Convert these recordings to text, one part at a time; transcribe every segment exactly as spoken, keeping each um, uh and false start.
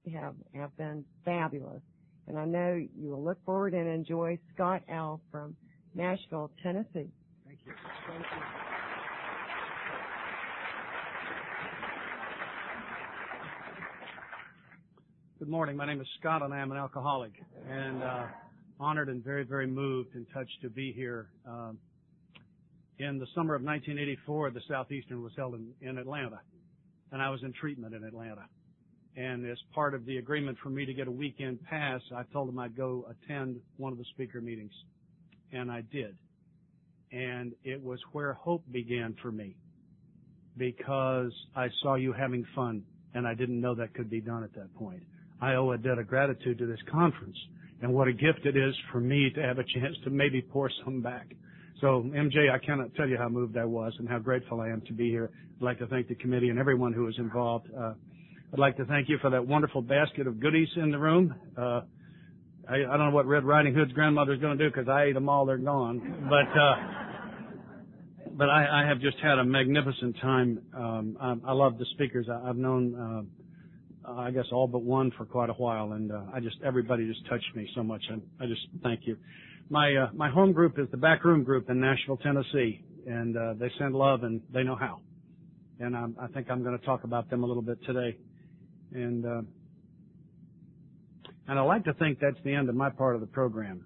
have, have been fabulous. And I know you will look forward and enjoy Scott L. from Nashville, Tennessee. Thank you. Thank you. Good morning. My name is Scott, and I am an alcoholic. And uh, honored and very, very moved and touched to be here. Um, in the summer of nineteen eighty-four, the Southeastern was held in, in Atlanta, and I was in treatment in Atlanta. And as part of the agreement for me to get a weekend pass, I told them I'd go attend one of the speaker meetings. And I did. And it was where hope began for me, because I saw you having fun, and I didn't know that could be done at that point. I owe a debt of gratitude to this conference, and what a gift it is for me to have a chance to maybe pour some back. So, M J, I cannot tell you how moved I was and how grateful I am to be here. I'd like to thank the committee and everyone who was involved. Uh, I'd like to thank you for that wonderful basket of goodies in the room. Uh, I, I don't know what Red Riding Hood's grandmother's going to do, because I ate them all. They're gone. But uh, but I, I have just had a magnificent time. Um, I, I love the speakers. I, I've known, uh, I guess, all but one for quite a while, and uh, I just everybody just touched me so much. And I just thank you. My uh, my home group is the Backroom Group in Nashville, Tennessee, and uh, they send love, and they know how. And I'm, I think I'm going to talk about them a little bit today. And uh, and I like to think that's the end of my part of the program,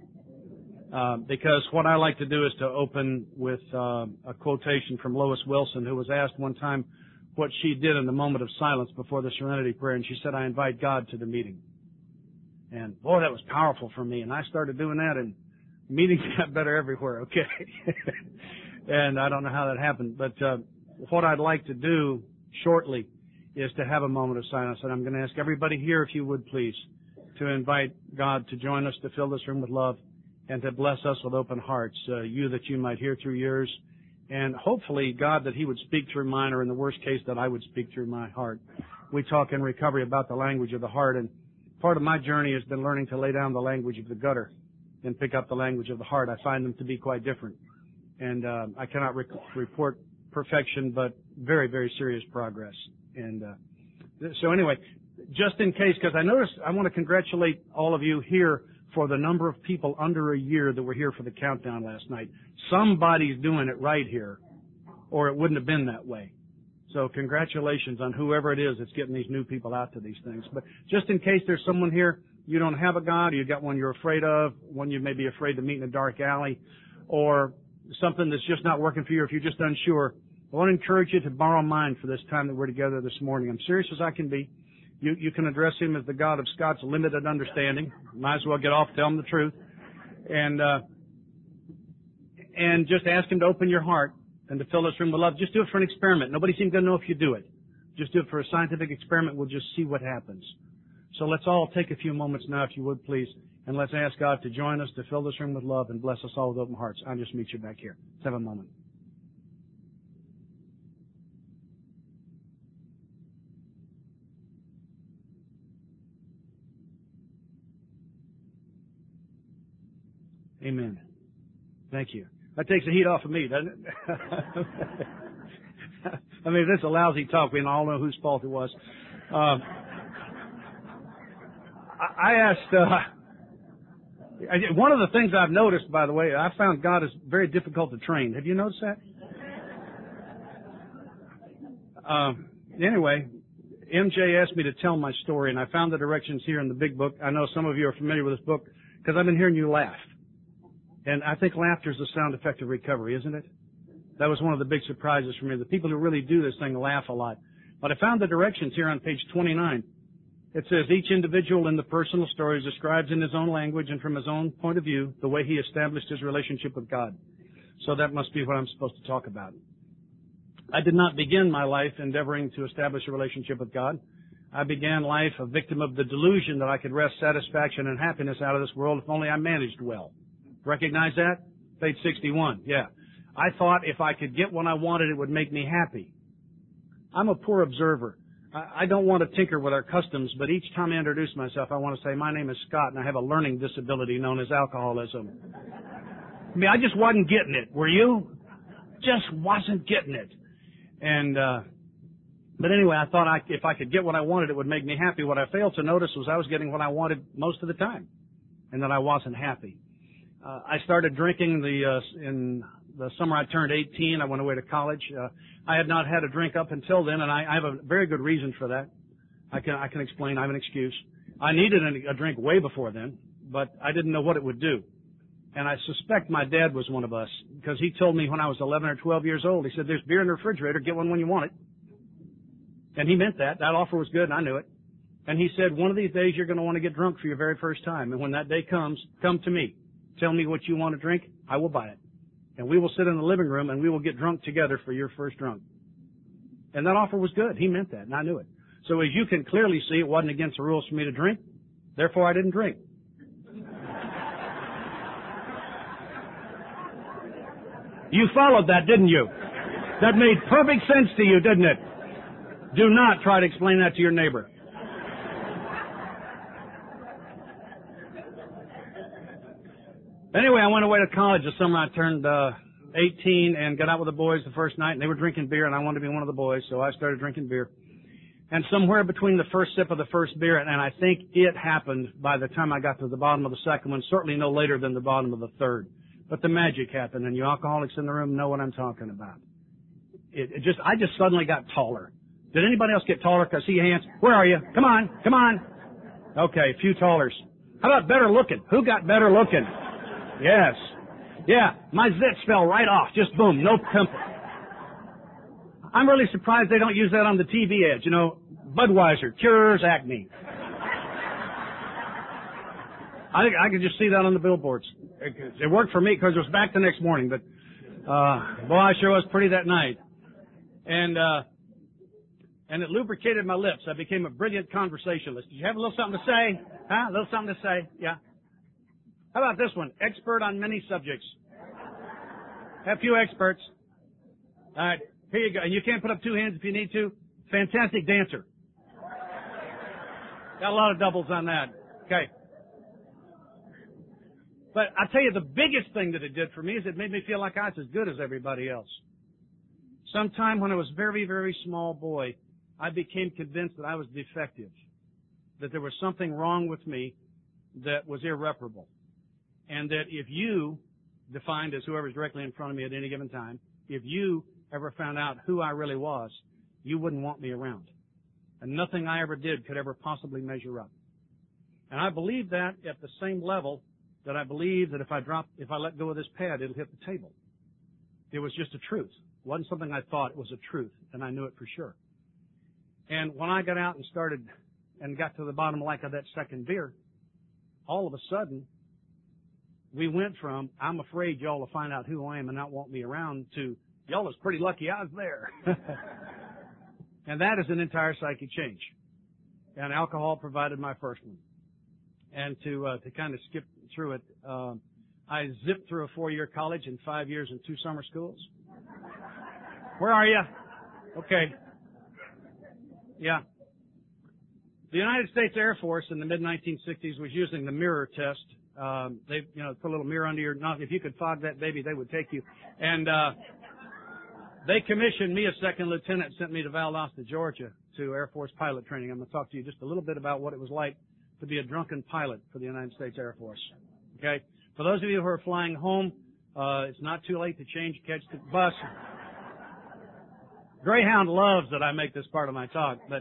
uh, because what I like to do is to open with uh, a quotation from Lois Wilson, who was asked one time what she did in the moment of silence before the Serenity Prayer, and she said, "I invite God to the meeting." And boy, that was powerful for me, and I started doing that, and meetings got better everywhere. Okay, and I don't know how that happened, but uh, what I'd like to do shortly is to have a moment of silence, and I'm going to ask everybody here, if you would please, to invite God to join us, to fill this room with love, and to bless us with open hearts, uh, you that you might hear through yours, and hopefully, God, that He would speak through mine, or in the worst case, that I would speak through my heart. We talk in recovery about the language of the heart, and part of my journey has been learning to lay down the language of the gutter and pick up the language of the heart. I find them to be quite different, and uh, I cannot rec- report perfection, but very, very serious progress. And uh, so anyway, just in case, because I noticed, I want to congratulate all of you here for the number of people under a year that were here for the countdown last night. Somebody's doing it right here, or it wouldn't have been that way. So congratulations on whoever it is that's getting these new people out to these things. But just in case there's someone here, you don't have a God, or you got one you're afraid of, one you may be afraid to meet in a dark alley, or something that's just not working for you, or if you're just unsure, I want to encourage you to borrow mine for this time that we're together this morning. I'm serious as I can be. You, you can address Him as the God of Scott's limited understanding. Might as well get off, tell Him the truth. And, uh, and just ask Him to open your heart and to fill this room with love. Just do it for an experiment. Nobody seems to know if you do it. Just do it for a scientific experiment. We'll just see what happens. So let's all take a few moments now, if you would, please, and let's ask God to join us, to fill this room with love, and bless us all with open hearts. I'll just meet you back here. Let's have a moment. Amen. Thank you. That takes the heat off of me, doesn't it? I mean, this is a lousy talk. We all know whose fault it was. Um, I asked, uh, one of the things I've noticed, by the way, I found God is very difficult to train. Have you noticed that? Um, anyway, M J asked me to tell my story, and I found the directions here in the big book. I know some of you are familiar with this book because I've been hearing you laugh. And I think laughter is the sound effect of recovery, isn't it? That was one of the big surprises for me. The people who really do this thing laugh a lot. But I found the directions here on page twenty-nine. It says, each individual in the personal stories describes in his own language and from his own point of view the way he established his relationship with God. So that must be what I'm supposed to talk about. I did not begin my life endeavoring to establish a relationship with God. I began life a victim of the delusion that I could wrest satisfaction and happiness out of this world if only I managed well. Recognize that? Page sixty-one. Yeah. I thought if I could get what I wanted, it would make me happy. I'm a poor observer. I don't want to tinker with our customs, but each time I introduce myself, I want to say, my name is Scott, and I have a learning disability known as alcoholism. I mean, I just wasn't getting it. Were you? Just wasn't getting it. And uh But anyway, I thought I, if I could get what I wanted, it would make me happy. What I failed to notice was I was getting what I wanted most of the time, and that I wasn't happy. Uh, I started drinking the uh, in the summer I turned eighteen. I went away to college. Uh, I had not had a drink up until then, and I, I have a very good reason for that. I can I can explain. I have an excuse. I needed a, a drink way before then, but I didn't know what it would do. And I suspect my dad was one of us, because he told me when I was eleven or twelve years old, he said, "There's beer in the refrigerator. Get one when you want it." And he meant that. That offer was good, and I knew it. And he said, "One of these days you're going to want to get drunk for your very first time. And when that day comes, come to me. Tell me what you want to drink. I will buy it. And we will sit in the living room and we will get drunk together for your first drunk." And that offer was good. He meant that, and I knew it. So as you can clearly see, it wasn't against the rules for me to drink. Therefore, I didn't drink. You followed that, didn't you? That made perfect sense to you, didn't it? Do not try to explain that to your neighbor. Anyway, I went away to college the summer I turned uh, eighteen and got out with the boys the first night, and they were drinking beer, and I wanted to be one of the boys, so I started drinking beer. And somewhere between the first sip of the first beer, and I think it happened by the time I got to the bottom of the second one, certainly no later than the bottom of the third. But the magic happened, and you alcoholics in the room know what I'm talking about. It, it just, I just suddenly got taller. Did anybody else get taller? Can I see your hands? Where are you? Come on, come on. Okay, a few tallers. How about better looking? Who got better looking? Yes. Yeah, my zits fell right off. Just boom, no pimple. I'm really surprised they don't use that on the T V ads. You know, Budweiser cures acne. I think I could just see that on the billboards. It, it worked for me because it was back the next morning, but, uh, boy, I sure was pretty that night. And, uh, and it lubricated my lips. I became a brilliant conversationalist. Did you have a little something to say? Huh? A little something to say? Yeah. How about this one? Expert on many subjects. Have a few experts. All right. Here you go. And you can't put up two hands if you need to. Fantastic dancer. Got a lot of doubles on that. Okay. But I'll tell you, the biggest thing that it did for me is it made me feel like I was as good as everybody else. Sometime when I was a very, very small boy, I became convinced that I was defective, that there was something wrong with me that was irreparable, and that if you, defined as whoever's directly in front of me at any given time, if you ever found out who I really was, you wouldn't want me around. And nothing I ever did could ever possibly measure up. And I believe that at the same level that I believe that if I drop, if I let go of this pad, it'll hit the table. It was just a truth. It wasn't something I thought. It was a truth, and I knew it for sure. And when I got out and started and got to the bottom like of that second beer, all of a sudden, we went from, I'm afraid y'all will find out who I am and not want me around, to, y'all was pretty lucky I was there. And that is an entire psychic change. And alcohol provided my first one. And to uh, to kind of skip through it, uh, I zipped through a four-year college in five years and two summer schools. Where are you? Okay. Yeah. The United States Air Force in the mid nineteen sixties was using the mirror test. Um, they, you know, put a little mirror under your nose. If you could fog that baby, they would take you. And uh, they commissioned me as second lieutenant, sent me to Valdosta, Georgia, to Air Force pilot training. I'm going to talk to you just a little bit about what it was like to be a drunken pilot for the United States Air Force. Okay? For those of you who are flying home, uh, it's not too late to change, catch the bus. Greyhound loves that I make this part of my talk, but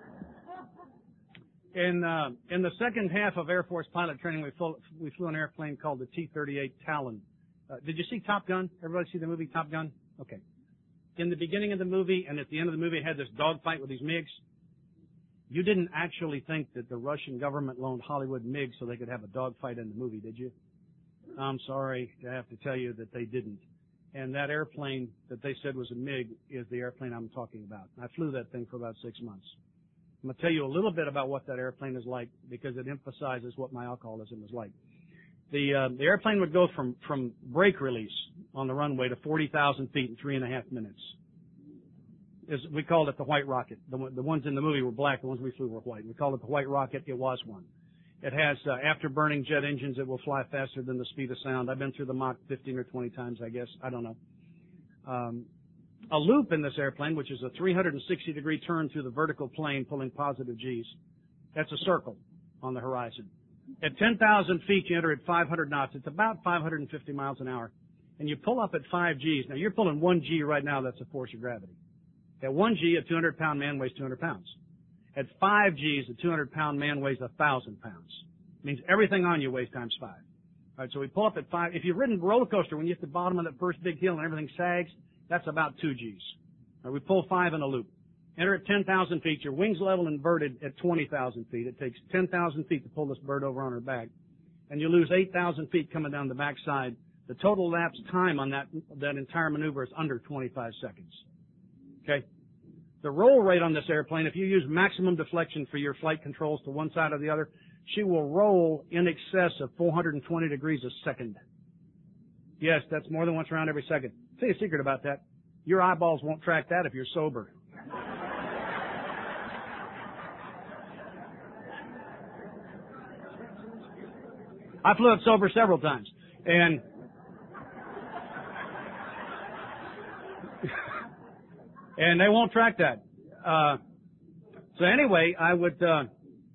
in uh, in the second half of Air Force pilot training, we flew, we flew an airplane called the T thirty-eight Talon. Uh, did you see Top Gun? Everybody see the movie Top Gun? Okay. In the beginning of the movie and at the end of the movie, it had this dogfight with these MiGs. You didn't actually think that the Russian government loaned Hollywood MiGs so they could have a dogfight in the movie, did you? I'm sorry to have to tell you that they didn't. And that airplane that they said was a MiG is the airplane I'm talking about. I flew that thing for about six months. I'm going to tell you a little bit about what that airplane is like because it emphasizes what my alcoholism is like. The, uh, the airplane would go from, from brake release on the runway to forty thousand feet in three and a half minutes. Is, we called it the White Rocket. The, the ones in the movie were black. The ones we flew were white. We called it the White Rocket. It was one. It has uh, afterburning jet engines that will fly faster than the speed of sound. I've been through the Mach fifteen or twenty times, I guess. I don't know. Um, a loop in this airplane, which is a three hundred sixty degree turn through the vertical plane pulling positive G's. That's a circle on the horizon. At ten thousand feet, you enter at five hundred knots. It's about five hundred fifty miles an hour. And you pull up at five G's. Now, you're pulling one G right now. That's the force of gravity. At one G, a two hundred pound man weighs two hundred pounds. At five G's, a two hundred pound man weighs one thousand pounds. It means everything on you weighs times five. All right, so we pull up at five. If you've ridden a roller coaster, when you hit the bottom of that first big hill and everything sags, that's about two G's. All right, we pull five in a loop. Enter at ten thousand feet. Your wings level inverted at twenty thousand feet. It takes ten thousand feet to pull this bird over on her back. And you lose eight thousand feet coming down the backside. The total elapsed time on that, that entire maneuver is under twenty-five seconds. Okay? The roll rate on this airplane, if you use maximum deflection for your flight controls to one side or the other, she will roll in excess of four hundred twenty degrees a second. Yes, that's more than once around every second. I'll tell you a secret about that. Your eyeballs won't track that if you're sober. I flew it sober several times. And and they won't track that. Uh, so anyway, I would uh,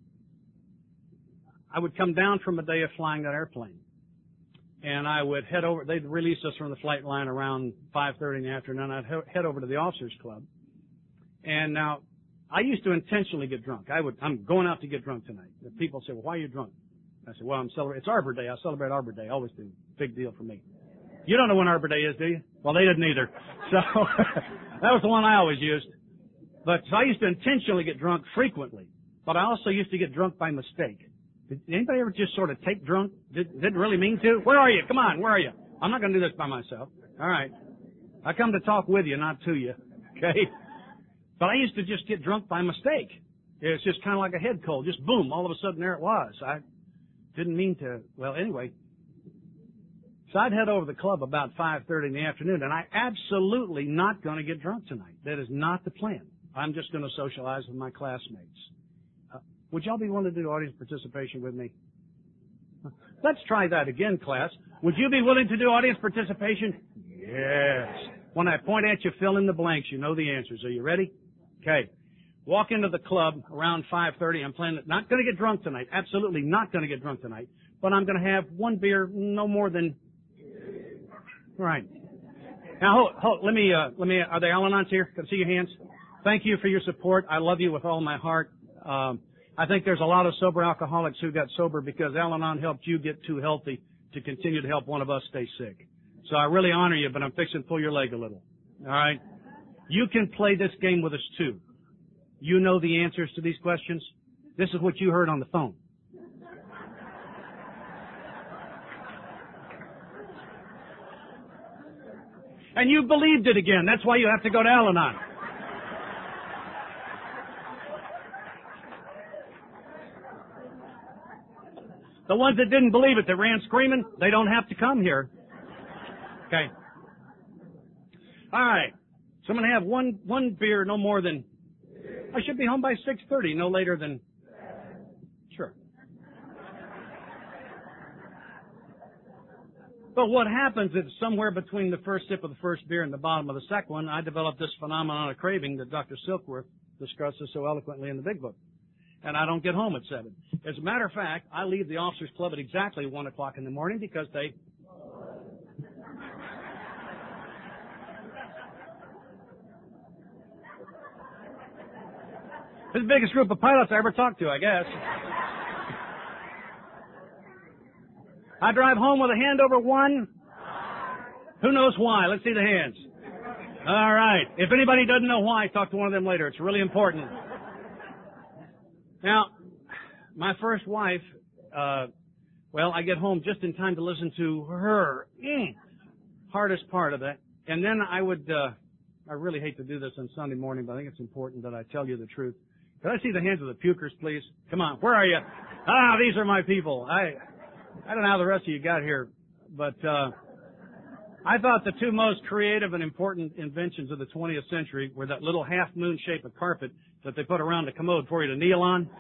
I would come down from a day of flying that airplane, and I would head over. They'd release us from the flight line around five thirty in the afternoon. I'd he- head over to the officers' club, and now I used to intentionally get drunk. I would. I'm going out to get drunk tonight. The people say, "Well, why are you drunk?" I said, "Well, I'm celebrating. It's Arbor Day. I celebrate Arbor Day. I always do. Big deal for me." You don't know when Arbor Day is, do you? Well, they didn't either. So that was the one I always used. But so I used to intentionally get drunk frequently. But I also used to get drunk by mistake. Did anybody ever just sort of take drunk? Did, didn't really mean to? Where are you? Come on, where are you? I'm not going to do this by myself. All right. I come to talk with you, not to you. Okay? But I used to just get drunk by mistake. It's just kind of like a head cold. Just boom, all of a sudden there it was. I didn't mean to. Well, anyway. So I'd head over to the club about five thirty in the afternoon, and I'm absolutely not going to get drunk tonight. That is not the plan. I'm just going to socialize with my classmates. Uh, would y'all be willing to do audience participation with me? Let's try that again, class. Would you be willing to do audience participation? Yes. When I point at you, fill in the blanks. You know the answers. Are you ready? Okay. Walk into the club around five thirty. I'm planning, not going to get drunk tonight. Absolutely not going to get drunk tonight. But I'm going to have one beer, no more than... Right. Now, hold, hold, let me, uh, let me, are there Al-Anons here? Can I see your hands? Thank you for your support. I love you with all my heart. Um, I think there's a lot of sober alcoholics who got sober because Al-Anon helped you get too healthy to continue to help one of us stay sick. So I really honor you, but I'm fixing to pull your leg a little. All right? You can play this game with us too. You know the answers to these questions. This is what you heard on the phone. And you believed it again. That's why you have to go to Al-Anon. The ones that didn't believe it, that ran screaming, they don't have to come here. Okay. All right. So I'm going to have one, one beer, no more than, I should be home by six thirty, no later than, sure. But what happens is somewhere between the first sip of the first beer and the bottom of the second one, I developed this phenomenon of craving that Doctor Silkworth discusses so eloquently in the Big Book. And I don't get home at seven. As a matter of fact, I leave the officers' club at exactly one o'clock in the morning because they... This is the biggest group of pilots I ever talked to, I guess. I drive home with a hand over one. Who knows why? Let's see the hands. All right. If anybody doesn't know why, talk to one of them later. It's really important. Now, my first wife, uh, well, I get home just in time to listen to her. Mm, hardest part of that. And then I would, uh, I really hate to do this on Sunday morning, but I think it's important that I tell you the truth. Can I see the hands of the pukers, please? Come on. Where are you? Ah, these are my people. I... I don't know how the rest of you got here, but uh, I thought the two most creative and important inventions of the twentieth century were that little half-moon shape of carpet that they put around the commode for you to kneel on.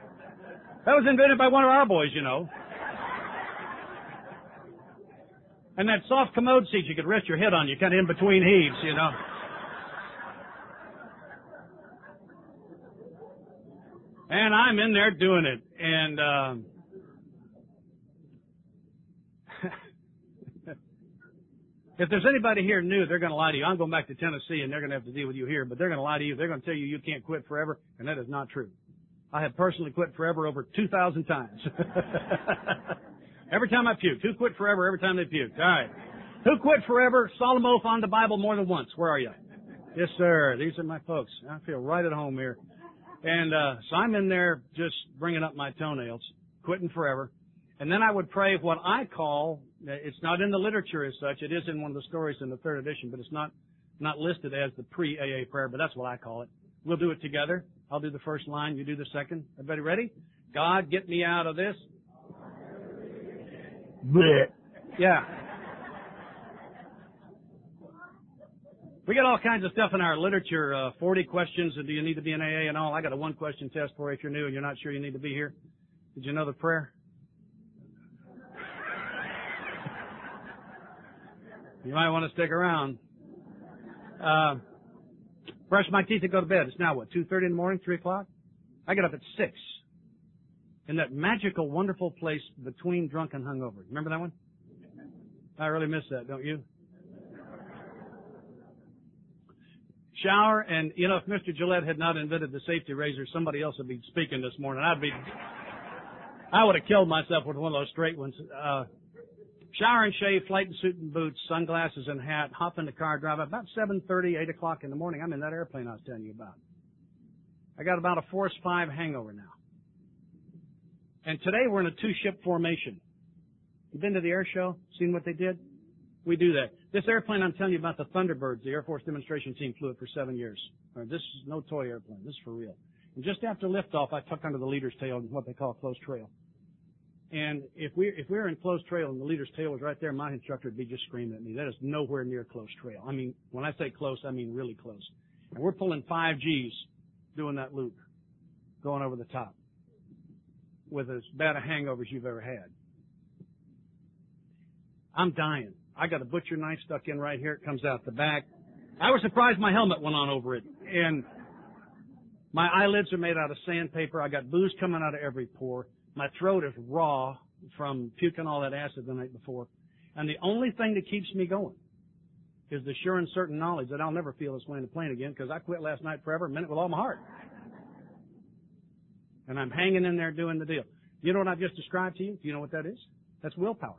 That was invented by one of our boys, you know. And that soft commode seat you could rest your head on, you kind of in between heaves, you know. And I'm in there doing it. And um, if there's anybody here new, they're going to lie to you. I'm going back to Tennessee, and they're going to have to deal with you here. But they're going to lie to you. They're going to tell you you can't quit forever, and that is not true. I have personally quit forever over two thousand times. Every time I puked. Who quit forever every time they puked? All right. Who quit forever? Solemn oath on the Bible more than once. Where are you? Yes, sir. These are my folks. I feel right at home here. And uh so I'm in there just bringing up my toenails, quitting forever. And then I would pray what I call, it's not in the literature as such, it is in one of the stories in the third edition, but it's not not listed as the pre-A A prayer, but that's what I call it. We'll do it together. I'll do the first line, you do the second. Everybody ready? God, get me out of this. Blech. Yeah. We got all kinds of stuff in our literature, uh, forty questions, do you need to be in A A and all. I got a one-question test for you if you're new and you're not sure you need to be here. Did you know the prayer? You might want to stick around. Uh, brush my teeth and go to bed. It's now, what, two thirty in the morning, three o'clock? I get up at six. In that magical, wonderful place between drunk and hungover. Remember that one? I really miss that, don't you? Shower, and, you know, if Mister Gillette had not invented the safety razor, somebody else would be speaking this morning. I'd be, I would have killed myself with one of those straight ones. Uh, shower and shave, flight and suit and boots, sunglasses and hat, hop in the car, drive about seven thirty, eight o'clock in the morning. I'm in that airplane I was telling you about. I got about a Force five hangover now. And today we're in a two-ship formation. You been to the air show? Seen what they did? We do that. This airplane I'm telling you about, the Thunderbirds, the Air Force demonstration team flew it for seven years. Right, this is no toy airplane. This is for real. And just after liftoff, I tucked under the leader's tail in what they call a closed trail. And if we if we were in closed trail and the leader's tail was right there, my instructor would be just screaming at me. That is nowhere near closed trail. I mean, when I say close, I mean really close. And we're pulling five Gs doing that loop, going over the top, with as bad a hangover as you've ever had. I'm dying. I got a butcher knife stuck in right here. It comes out the back. I was surprised my helmet went on over it. And my eyelids are made out of sandpaper. I got booze coming out of every pore. My throat is raw from puking all that acid the night before. And the only thing that keeps me going is the sure and certain knowledge that I'll never feel this way in the plane again, because I quit last night forever, meant it with all my heart. And I'm hanging in there doing the deal. You know what I've just described to you? Do you know what that is? That's willpower.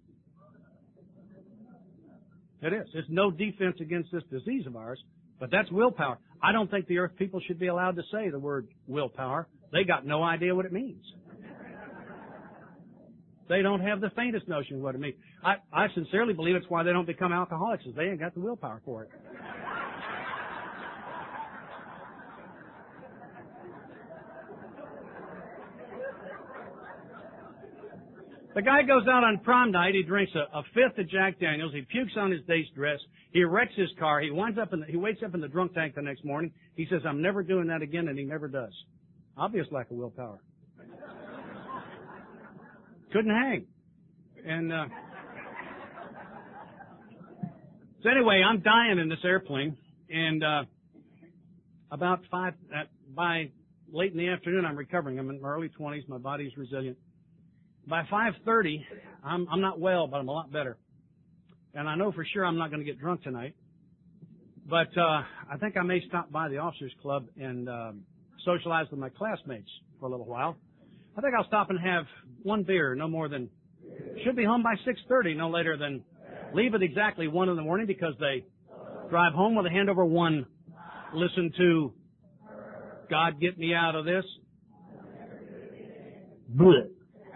It is. It's no defense against this disease of ours, but that's willpower. I don't think the earth people should be allowed to say the word willpower. They got no idea what it means. They don't have the faintest notion of what it means. I, I sincerely believe it's why they don't become alcoholics, is they ain't got the willpower for it. The guy goes out on prom night, he drinks a, a fifth of Jack Daniels, he pukes on his day's dress, he wrecks his car, he winds up in the, he wakes up in the drunk tank the next morning, he says, I'm never doing that again, and he never does. Obvious lack of willpower. Couldn't hang. And, uh, so anyway, I'm dying in this airplane, and, uh, about five, uh, by late in the afternoon, I'm recovering. I'm in my early twenties, my body's resilient. By five thirty, I'm, I'm not well, but I'm a lot better. And I know for sure I'm not going to get drunk tonight. But uh I think I may stop by the officers club and um, socialize with my classmates for a little while. I think I'll stop and have one beer, no more than, should be home by six thirty, no later than, leave at exactly one in the morning, because they drive home with a hand over one, listen to God Get Me Out of This. Blech.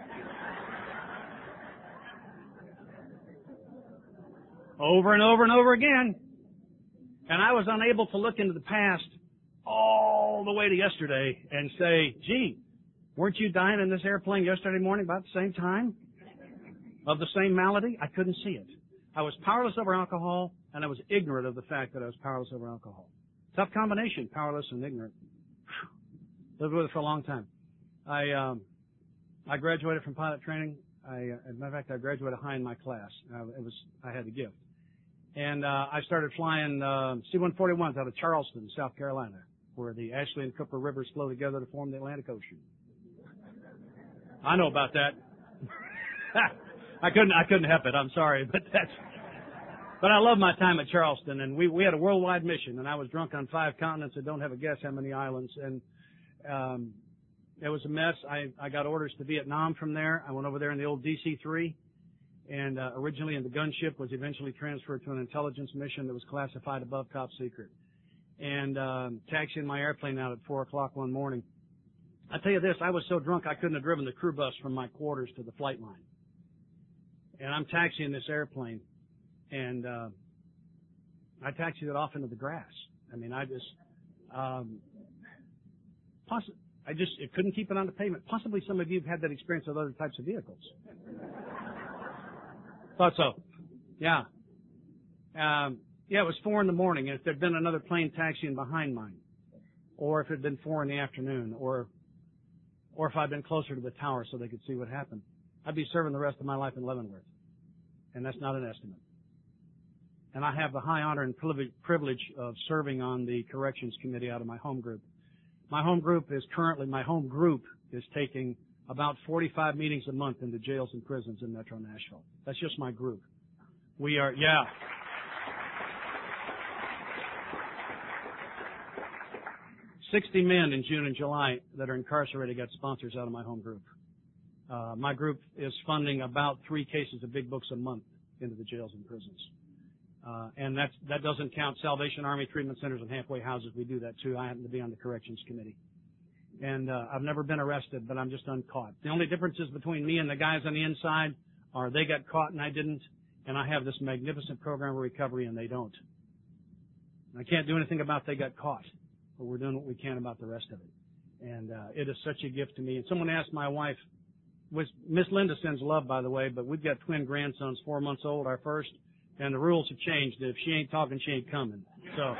Over and over and over again. And I was unable to look into the past all the way to yesterday and say, gee, weren't you dying in this airplane yesterday morning about the same time? Of the same malady? I couldn't see it. I was powerless over alcohol, and I was ignorant of the fact that I was powerless over alcohol. Tough combination, powerless and ignorant. Whew. Lived with it for a long time. I um, I graduated from pilot training I, uh, as a matter of fact, I graduated high in my class. Uh, it was, I had the gift. And, uh, I started flying, uh, C one forty-ones out of Charleston, South Carolina, where the Ashley and Cooper rivers flow together to form the Atlantic Ocean. I know about that. I couldn't, I couldn't help it. I'm sorry, but that's, but I love my time at Charleston, and we, we had a worldwide mission, and I was drunk on five continents and don't have a guess how many islands, and, um, it was a mess. I, I got orders to Vietnam from there. I went over there in the old D C three, and uh, originally in the gunship, was eventually transferred to an intelligence mission that was classified above top secret. And um, taxiing my airplane out at four o'clock one morning. I tell you this, I was so drunk I couldn't have driven the crew bus from my quarters to the flight line. And I'm taxiing this airplane, and uh, I taxied it off into the grass. I mean, I just, um, possibly. I just it couldn't keep it on the pavement. Possibly some of you have had that experience with other types of vehicles. Thought so. Yeah. Um, yeah, it was four in the morning, and if there'd been another plane taxiing behind mine, or if it had been four in the afternoon, or or if I'd been closer to the tower so they could see what happened, I'd be serving the rest of my life in Leavenworth. And that's not an estimate. And I have the high honor and privilege of serving on the corrections committee out of my home group. My home group is currently, my home group is taking about forty-five meetings a month into jails and prisons in Metro Nashville. That's just my group. We are, yeah. sixty men in June and July that are incarcerated got sponsors out of my home group. Uh, my group is funding about three cases of big books a month into the jails and prisons. Uh, and that's, that doesn't count Salvation Army treatment centers and halfway houses. We do that too. I happen to be on the corrections committee. And, uh, I've never been arrested, but I'm just uncaught. The only differences between me and the guys on the inside are they got caught and I didn't, and I have this magnificent program of recovery and they don't. I can't do anything about they got caught, but we're doing what we can about the rest of it. And, uh, it is such a gift to me. And someone asked my wife, was, Miss Linda sends love, by the way, but we've got twin grandsons, four months old, our first. And the rules have changed. If she ain't talking, she ain't coming. So,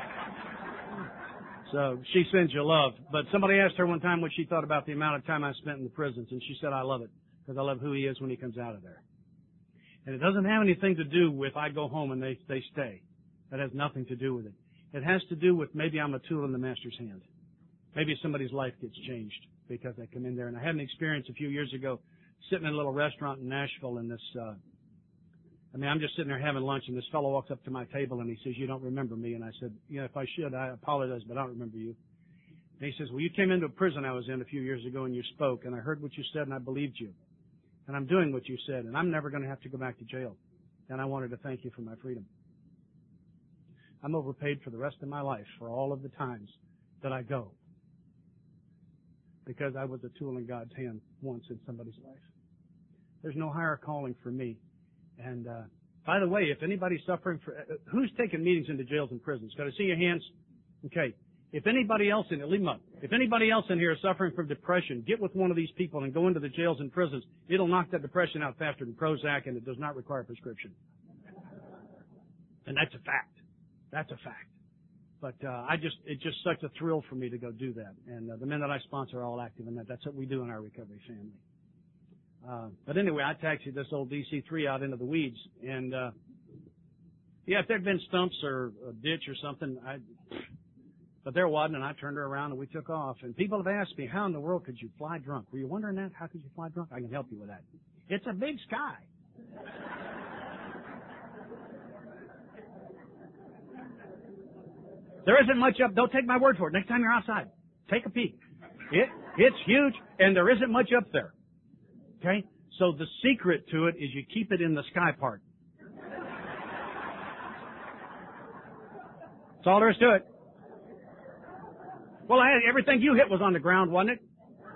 so she sends you love. But somebody asked her one time what she thought about the amount of time I spent in the prisons, and she said, I love it, because I love who he is when he comes out of there. And it doesn't have anything to do with I go home and they, they stay. That has nothing to do with it. It has to do with maybe I'm a tool in the master's hand. Maybe somebody's life gets changed because I come in there. And I had an experience a few years ago sitting in a little restaurant in Nashville, and this, uh, I mean, I'm just sitting there having lunch, and this fellow walks up to my table, and he says, you don't remember me? And I said, yeah, if I should, I apologize, but I don't remember you. And he says, well, you came into a prison I was in a few years ago, and you spoke, and I heard what you said, and I believed you. And I'm doing what you said, and I'm never going to have to go back to jail. And I wanted to thank you for my freedom. I'm overpaid for the rest of my life for all of the times that I go, because I was a tool in God's hand once in somebody's life. There's no higher calling for me. And, uh, by the way, if anybody's suffering for, uh, who's taking meetings into jails and prisons? Got to see your hands? Okay. If anybody else in it, leave them up. If anybody else in here is suffering from depression, get with one of these people and go into the jails and prisons. It'll knock that depression out faster than Prozac, and it does not require a prescription. And that's a fact. That's a fact. But, uh, I just, it's just such a thrill for me to go do that. And, uh, the men that I sponsor are all active in that. That's what we do in our recovery family. Uh, but anyway, I taxied this old D C three out into the weeds, and, uh, yeah, if there'd been stumps or a ditch or something, I, but there wasn't, and I turned her around and we took off. And people have asked me, how in the world could you fly drunk? Were you wondering that? How could you fly drunk? I can help you with that. It's a big sky. There isn't much up. Don't take my word for it. Next time you're outside, take a peek. It, it's huge, and there isn't much up there. Okay? So the secret to it is you keep it in the sky part. That's all there is to it. Well, I had, everything you hit was on the ground, wasn't it?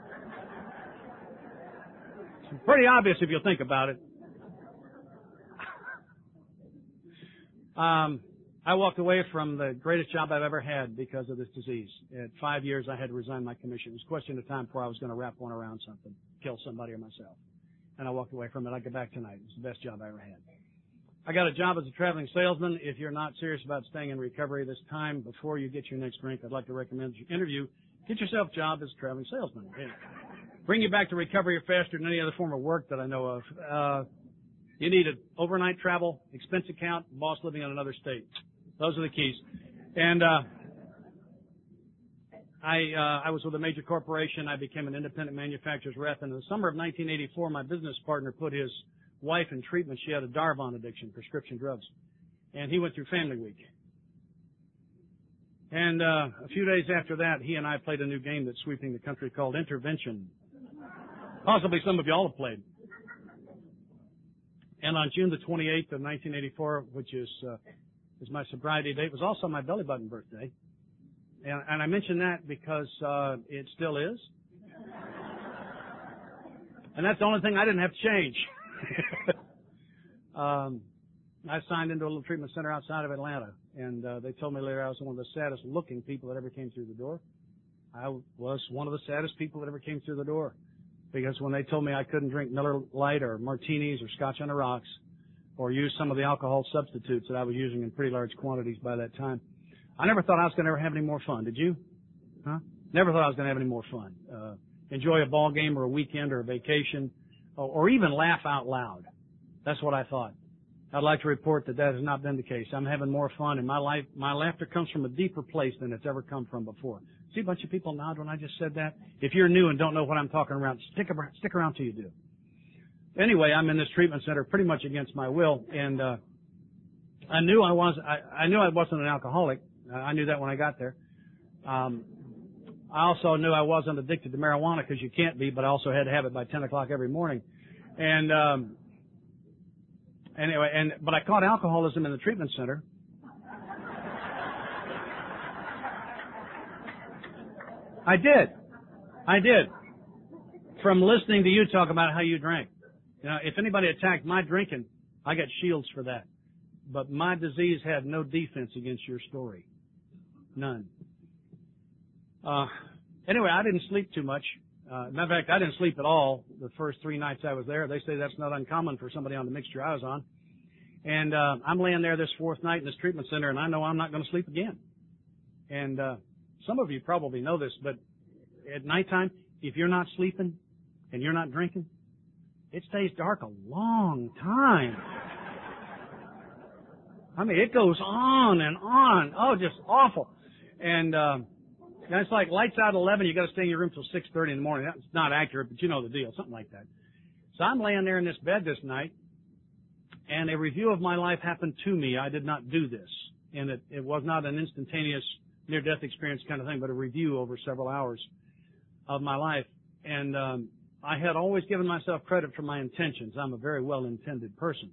It's pretty obvious if you think about it. Um, I walked away from the greatest job I've ever had because of this disease. At five years, I had to resign my commission. It was a question of time before I was going to wrap one around something, kill somebody or myself. And I walked away from it. I get back tonight. It's the best job I ever had. I got a job as a traveling salesman. If you're not serious about staying in recovery this time, before you get your next drink, I'd like to recommend you interview. Get yourself a job as a traveling salesman. bring you back to recovery faster than any other form of work that I know of. Uh, you need an overnight travel, expense account, boss living in another state. Those are the keys. And uh, I uh, I was with a major corporation. I became an independent manufacturer's rep. And in the summer of nineteen eighty-four, my business partner put his wife in treatment. She had a Darvon addiction, prescription drugs. And he went through Family Week. And uh, a few days after that, he and I played a new game that's sweeping the country called Intervention. Possibly some of y'all have played. And on June the twenty-eighth of nineteen eighty-four, which is uh, is my sobriety date, was also my belly button birthday. And, and I mention that because uh, it still is. And that's the only thing I didn't have to change. um, I signed into a little treatment center outside of Atlanta, and uh, they told me later I was one of the saddest looking people that ever came through the door. I was one of the saddest people that ever came through the door, because when they told me I couldn't drink Miller Lite or martinis or Scotch on the rocks or use some of the alcohol substitutes that I was using in pretty large quantities by that time, I never thought I was going to ever have any more fun. Did you? Huh? Never thought I was going to have any more fun. Uh, enjoy a ball game or a weekend or a vacation, or, or even laugh out loud. That's what I thought. I'd like to report that that has not been the case. I'm having more fun, and my life, my laughter comes from a deeper place than it's ever come from before. See a bunch of people nod when I just said that? If you're new and don't know what I'm talking about, stick around, stick around till you do. Anyway, I'm in this treatment center pretty much against my will, and uh, I knew I was. I, I knew I wasn't an alcoholic. I knew that when I got there. Um, I also knew I wasn't addicted to marijuana, because you can't be, but I also had to have it by ten o'clock every morning. And um, anyway, and but I caught alcoholism in the treatment center. I did. I did. From listening to you talk about how you drank. You know, if anybody attacked my drinking, I got shields for that. But my disease had no defense against your story. None. Uh, anyway, I didn't sleep too much. Uh, matter of fact, I didn't sleep at all the first three nights I was there. They say that's not uncommon for somebody on the mixture I was on. And uh, I'm laying there this fourth night in this treatment center, and I know I'm not going to sleep again. And uh, some of you probably know this, but at nighttime, if you're not sleeping and you're not drinking, it stays dark a long time. I mean, it goes on and on. Oh, just awful. And uh, it's like lights out at eleven, you got to stay in your room till six thirty in the morning. That's not accurate, but you know the deal, something like that. So I'm laying there in this bed this night, and a review of my life happened to me. I did not do this, and it, it was not an instantaneous near-death experience kind of thing, but a review over several hours of my life. And um, I had always given myself credit for my intentions. I'm a very well-intended person.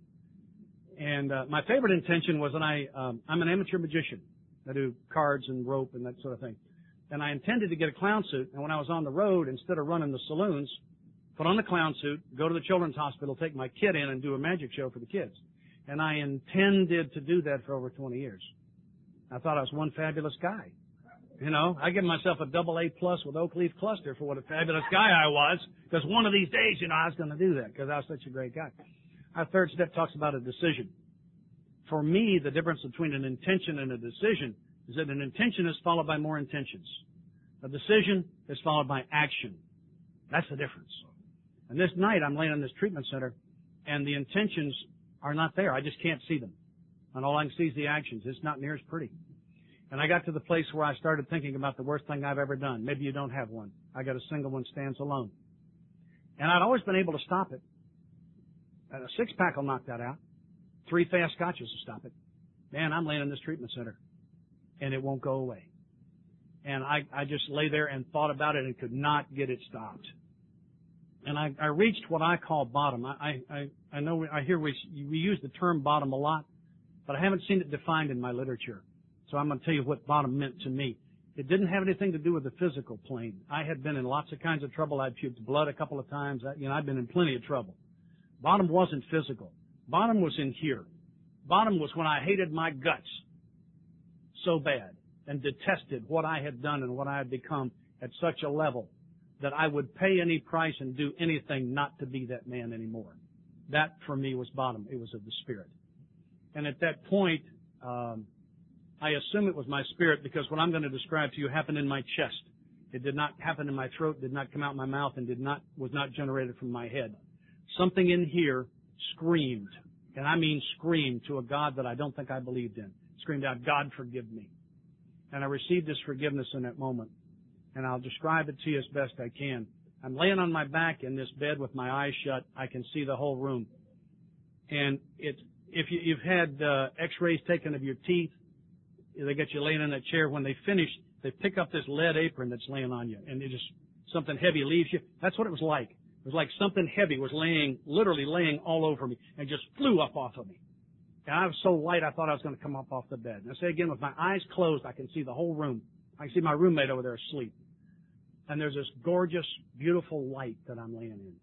And uh, my favorite intention was that I, um, I'm an amateur magician. I do cards and rope and that sort of thing. And I intended to get a clown suit, and when I was on the road, instead of running the saloons, put on the clown suit, go to the children's hospital, take my kid in, and do a magic show for the kids. And I intended to do that for over twenty years. I thought I was one fabulous guy. You know, I give myself a double A plus with Oak Leaf Cluster for what a fabulous guy I was, because one of these days, you know, I was going to do that, because I was such a great guy. Our third step talks about a decision. For me, the difference between an intention and a decision is that an intention is followed by more intentions. A decision is followed by action. That's the difference. And this night, I'm laying in this treatment center, and the intentions are not there. I just can't see them. And all I can see is the actions. It's not near as pretty. And I got to the place where I started thinking about the worst thing I've ever done. Maybe you don't have one. I got a single one, stands alone. And I'd always been able to stop it. And a six-pack will knock that out. Three fast scotches will stop it. Man, I'm laying in this treatment center, and it won't go away. And I, I just lay there and thought about it and could not get it stopped. And I, I reached what I call bottom. I, I, I know we, I hear we, we use the term bottom a lot, but I haven't seen it defined in my literature. So I'm going to tell you what bottom meant to me. It didn't have anything to do with the physical plane. I had been in lots of kinds of trouble. I'd puked blood a couple of times. I, you know, I'd been in plenty of trouble. Bottom wasn't physical. Bottom was in here. Bottom was when I hated my guts so bad and detested what I had done and what I had become at such a level that I would pay any price and do anything not to be that man anymore. That, for me, was bottom. It was of the spirit. And at that point, um, I assume it was my spirit, because what I'm going to describe to you happened in my chest. It did not happen in my throat, did not come out my mouth, and did not was not generated from my head. Something in here screamed, and I mean screamed, to a God that I don't think I believed in. Screamed out, "God, forgive me." And I received His forgiveness in that moment. And I'll describe it to you as best I can. I'm laying on my back in this bed with my eyes shut. I can see the whole room. And it's, if you, you've had uh, x-rays taken of your teeth, they get you laying in that chair. When they finish, they pick up this lead apron that's laying on you, and it just, something heavy leaves you. That's what it was like. It was like something heavy was laying, literally laying all over me, and just flew up off of me. And I was so light, I thought I was going to come up off the bed. And I say again, with my eyes closed, I can see the whole room. I can see my roommate over there asleep. And there's this gorgeous, beautiful light that I'm laying in.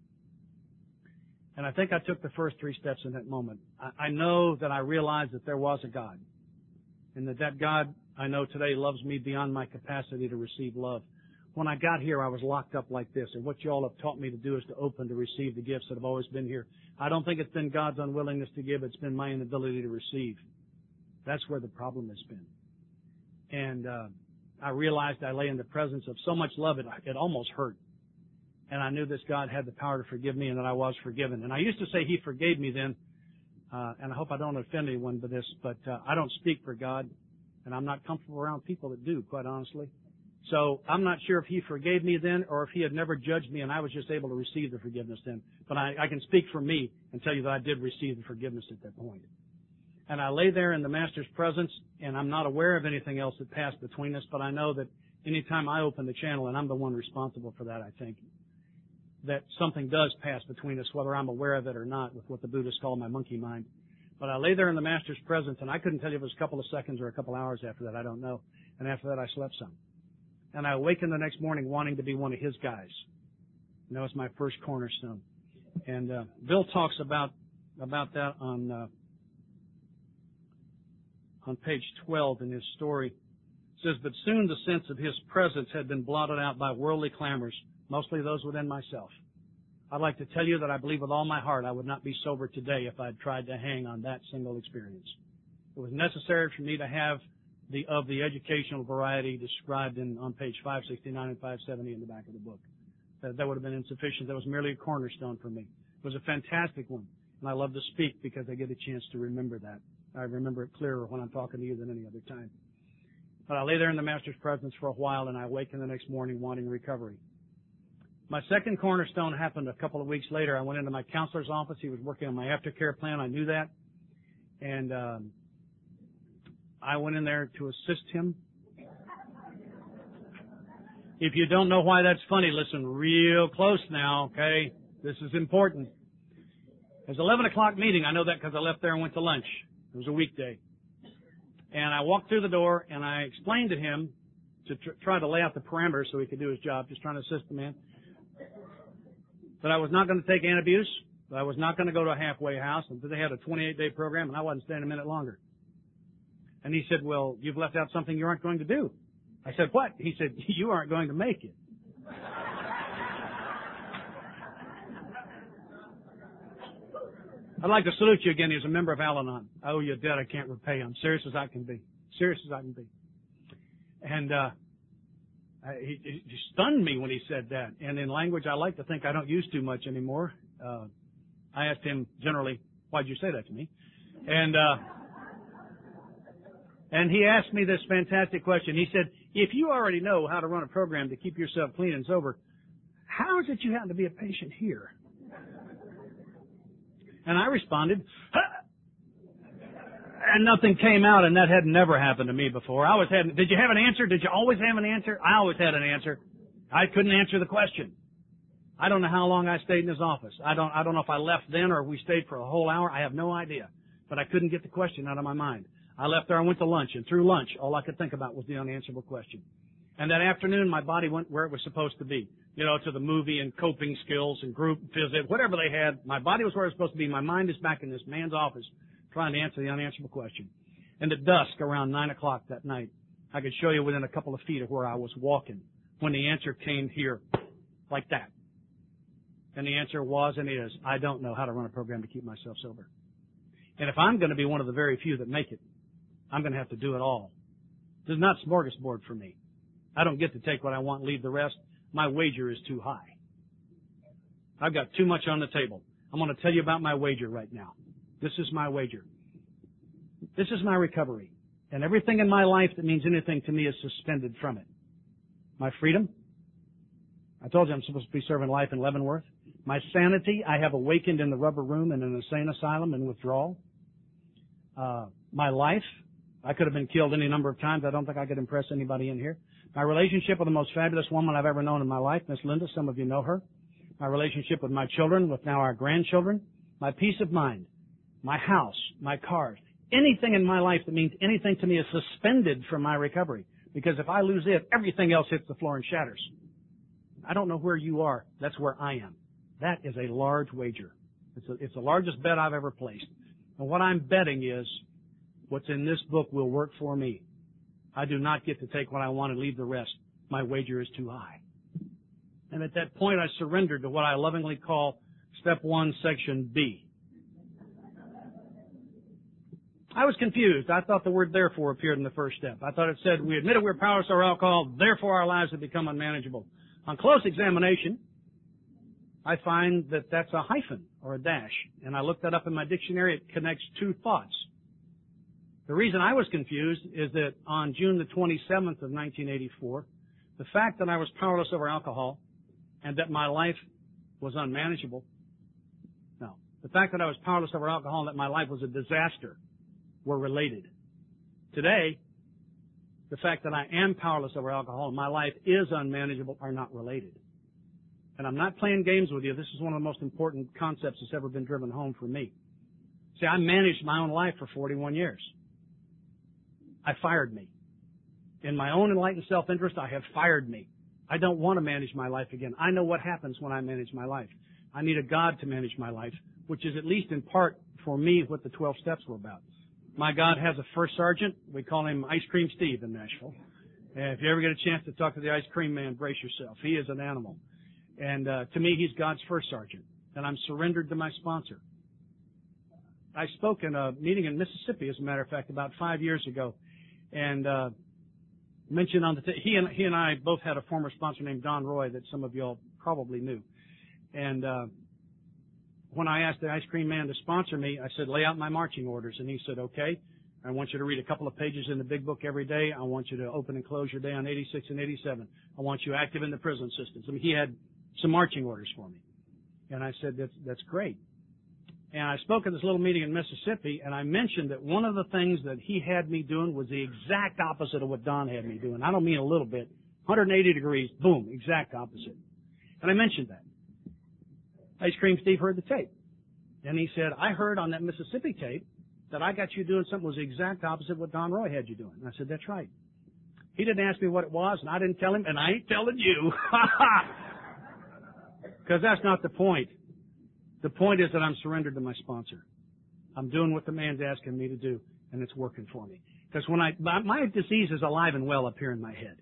And I think I took the first three steps in that moment. I, I know that I realized that there was a God. And that that God, I know today, loves me beyond my capacity to receive love. When I got here, I was locked up like this. And what you all have taught me to do is to open to receive the gifts that have always been here. I don't think it's been God's unwillingness to give. It's been my inability to receive. That's where the problem has been. And uh, I realized I lay in the presence of so much love, it, it almost hurt. And I knew this God had the power to forgive me and that I was forgiven. And I used to say He forgave me then, uh, and I hope I don't offend anyone by this, but uh, I don't speak for God, and I'm not comfortable around people that do, quite honestly. So I'm not sure if He forgave me then or if He had never judged me and I was just able to receive the forgiveness then. But I, I can speak for me and tell you that I did receive the forgiveness at that point. And I lay there in the Master's presence, and I'm not aware of anything else that passed between us, but I know that any time I open the channel, and I'm the one responsible for that, I think, that something does pass between us, whether I'm aware of it or not, with what the Buddhists call my monkey mind. But I lay there in the Master's presence, and I couldn't tell you if it was a couple of seconds or a couple hours after that, I don't know. And after that, I slept some. And I awakened the next morning wanting to be one of His guys. And that was my first cornerstone. And uh, Bill talks about about that on uh, on page twelve in his story. It says, "But soon the sense of His presence had been blotted out by worldly clamors, mostly those within myself. I'd like to tell you that I believe with all my heart I would not be sober today if I had tried to hang on that single experience. It was necessary for me to have the of the educational variety described in on page five sixty-nine and five seventy in the back of the book. That, that would have been insufficient. That was merely a cornerstone for me. It was a fantastic one, and I love to speak because I get a chance to remember that. I remember it clearer when I'm talking to you than any other time. But I lay there in the Master's presence for a while, and I awakened the next morning wanting recovery. My second cornerstone happened a couple of weeks later. I went into my counselor's office. He was working on my aftercare plan. I knew that. And um, I went in there to assist him. If you don't know why that's funny, listen real close now, okay? This is important. It was eleven o'clock meeting. I know that because I left there and went to lunch. It was a weekday. And I walked through the door, and I explained to him to tr- try to lay out the parameters so he could do his job, just trying to assist the man, that I was not going to take antabuse, that I was not going to go to a halfway house, and that they had a twenty-eight day program, and I wasn't staying a minute longer. And he said, "Well, you've left out something you aren't going to do." I said, "What?" He said, "You aren't going to make it." I'd like to salute you again as a member of Al-Anon. I owe you a debt I can't repay. I'm serious as I can be. Serious as I can be. And uh, I, he, he stunned me when he said that. And in language I like to think I don't use too much anymore. Uh, I asked him generally, "Why'd you say that to me?" And uh, and he asked me this fantastic question. He said, "If you already know how to run a program to keep yourself clean and sober, how is it you happen to be a patient here?" And I responded, "Huh!" And nothing came out, and that had never happened to me before. I always had, did you have an answer? Did you always have an answer? I always had an answer. I couldn't answer the question. I don't know how long I stayed in his office. I don't, I don't know if I left then or we stayed for a whole hour. I have no idea. But I couldn't get the question out of my mind. I left there, I went to lunch, and through lunch, all I could think about was the unanswerable question. And that afternoon, my body went where it was supposed to be. You know, to the movie and coping skills and group visit, whatever they had. My body was where it was supposed to be. My mind is back in this man's office trying to answer the unanswerable question. And at dusk, around nine o'clock that night, I could show you within a couple of feet of where I was walking when the answer came here, like that. And the answer was and is, I don't know how to run a program to keep myself sober. And if I'm going to be one of the very few that make it, I'm going to have to do it all. This is not smorgasbord for me. I don't get to take what I want and leave the rest. My wager is too high. I've got too much on the table. I'm going to tell you about my wager right now. This is my wager. This is my recovery. And everything in my life that means anything to me is suspended from it. My freedom. I told you I'm supposed to be serving life in Leavenworth. My sanity. I have awakened in the rubber room in an insane asylum in withdrawal. Uh, my life. I could have been killed any number of times. I don't think I could impress anybody in here. My relationship with the most fabulous woman I've ever known in my life, Miss Linda. Some of you know her. My relationship with my children, with now our grandchildren. My peace of mind. My house. My cars. Anything in my life that means anything to me is suspended from my recovery. Because if I lose it, everything else hits the floor and shatters. I don't know where you are. That's where I am. That is a large wager. It's, a, it's the largest bet I've ever placed. And what I'm betting is what's in this book will work for me. I do not get to take what I want and leave the rest. My wager is too high. And at that point, I surrendered to what I lovingly call Step one, Section B. I was confused. I thought the word therefore appeared in the first step. I thought it said, we admitted we're powerless over alcohol, therefore our lives have become unmanageable. On close examination, I find that that's a hyphen or a dash. And I looked that up in my dictionary. It connects two thoughts. The reason I was confused is that on June the twenty-seventh of nineteen eighty-four, the fact that I was powerless over alcohol and that my life was unmanageable, no, the fact that I was powerless over alcohol and that my life was a disaster were related. Today, the fact that I am powerless over alcohol and my life is unmanageable are not related. And I'm not playing games with you. This is one of the most important concepts that's ever been driven home for me. See, I managed my own life for forty-one years. I fired me. In my own enlightened self-interest, I have fired me. I don't want to manage my life again. I know what happens when I manage my life. I need a God to manage my life, which is at least in part for me what the twelve steps were about. My God has a first sergeant. We call him Ice Cream Steve in Nashville. And if you ever get a chance to talk to the ice cream man, brace yourself. He is an animal. And uh, to me, he's God's first sergeant. And I'm surrendered to my sponsor. I spoke in a meeting in Mississippi, as a matter of fact, about five years ago. And uh, mentioned on the t- he and he and I both had a former sponsor named Don Roy that some of y'all probably knew. And uh, when I asked the ice cream man to sponsor me, I said, lay out my marching orders. And he said, okay, I want you to read a couple of pages in the big book every day. I want you to open and close your day on eighty-six and eighty-seven. I want you active in the prison systems. I mean, he had some marching orders for me. And I said, that's, that's great. And I spoke at this little meeting in Mississippi, and I mentioned that one of the things that he had me doing was the exact opposite of what Don had me doing. I don't mean a little bit. one hundred eighty degrees, boom, exact opposite. And I mentioned that. Ice Cream Steve heard the tape. And he said, I heard on that Mississippi tape that I got you doing something that was the exact opposite of what Don Roy had you doing. And I said, that's right. He didn't ask me what it was, and I didn't tell him, and I ain't telling you. Because that's not the point. The point is that I'm surrendered to my sponsor. I'm doing what the man's asking me to do, and it's working for me. Because when I, my, my disease is alive and well up here in my head.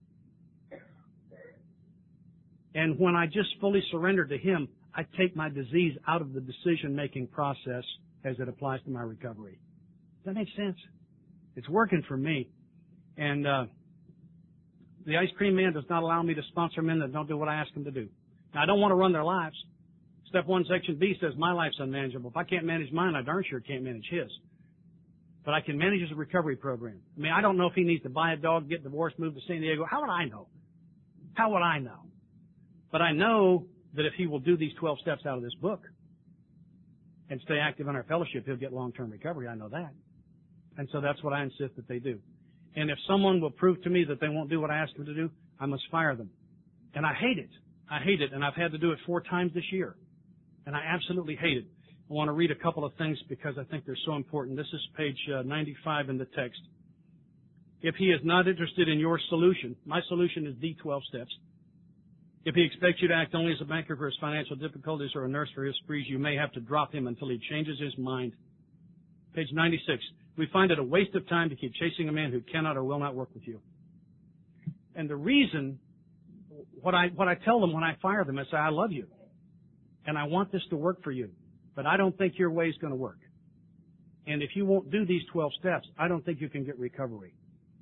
And when I just fully surrender to him, I take my disease out of the decision-making process as it applies to my recovery. Does that make sense? It's working for me. And uh, the ice cream man does not allow me to sponsor men that don't do what I ask them to do. Now, I don't want to run their lives. Step one, Section B says my life's unmanageable. If I can't manage mine, I darn sure can't manage his. But I can manage his recovery program. I mean, I don't know if he needs to buy a dog, get divorced, move to San Diego. How would I know? How would I know? But I know that if he will do these twelve steps out of this book and stay active in our fellowship, he'll get long-term recovery. I know that. And so that's what I insist that they do. And if someone will prove to me that they won't do what I ask them to do, I must fire them. And I hate it. I hate it. And I've had to do it four times this year. And I absolutely hate it. I want to read a couple of things because I think they're so important. This is page uh, ninety-five in the text. If he is not interested in your solution, my solution is the twelve steps. If he expects you to act only as a banker for his financial difficulties or a nurse for his sprees, you may have to drop him until he changes his mind. Page ninety-six. We find it a waste of time to keep chasing a man who cannot or will not work with you. And the reason, what I, what I tell them when I fire them is, I love you. And I want this to work for you. But I don't think your way is going to work. And if you won't do these twelve steps, I don't think you can get recovery.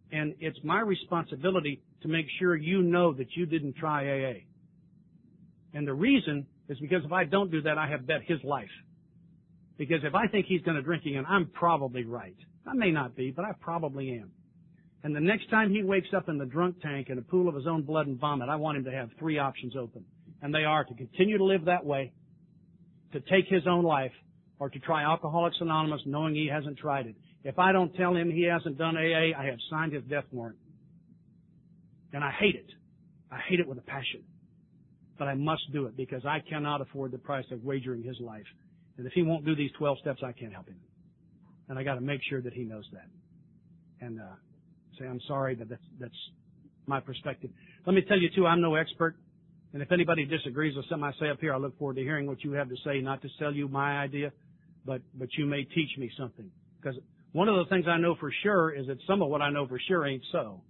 And it's my responsibility to make sure you know that you didn't try A A. And the reason is because if I don't do that, I have bet his life. Because if I think he's going to drink again, I'm probably right. I may not be, but I probably am. And the next time he wakes up in the drunk tank in a pool of his own blood and vomit, I want him to have three options open. And they are to continue to live that way, to take his own life, or to try Alcoholics Anonymous knowing he hasn't tried it. If I don't tell him he hasn't done A A, I have signed his death warrant. And I hate it. I hate it with a passion. But I must do it because I cannot afford the price of wagering his life. And if he won't do these twelve steps, I can't help him. And I got to make sure that he knows that. And uh, say, I'm sorry, but that's, that's my perspective. Let me tell you, too, I'm no expert. And if anybody disagrees with something I say up here, I look forward to hearing what you have to say, not to sell you my idea, but, but you may teach me something. Because one of the things I know for sure is that some of what I know for sure ain't so.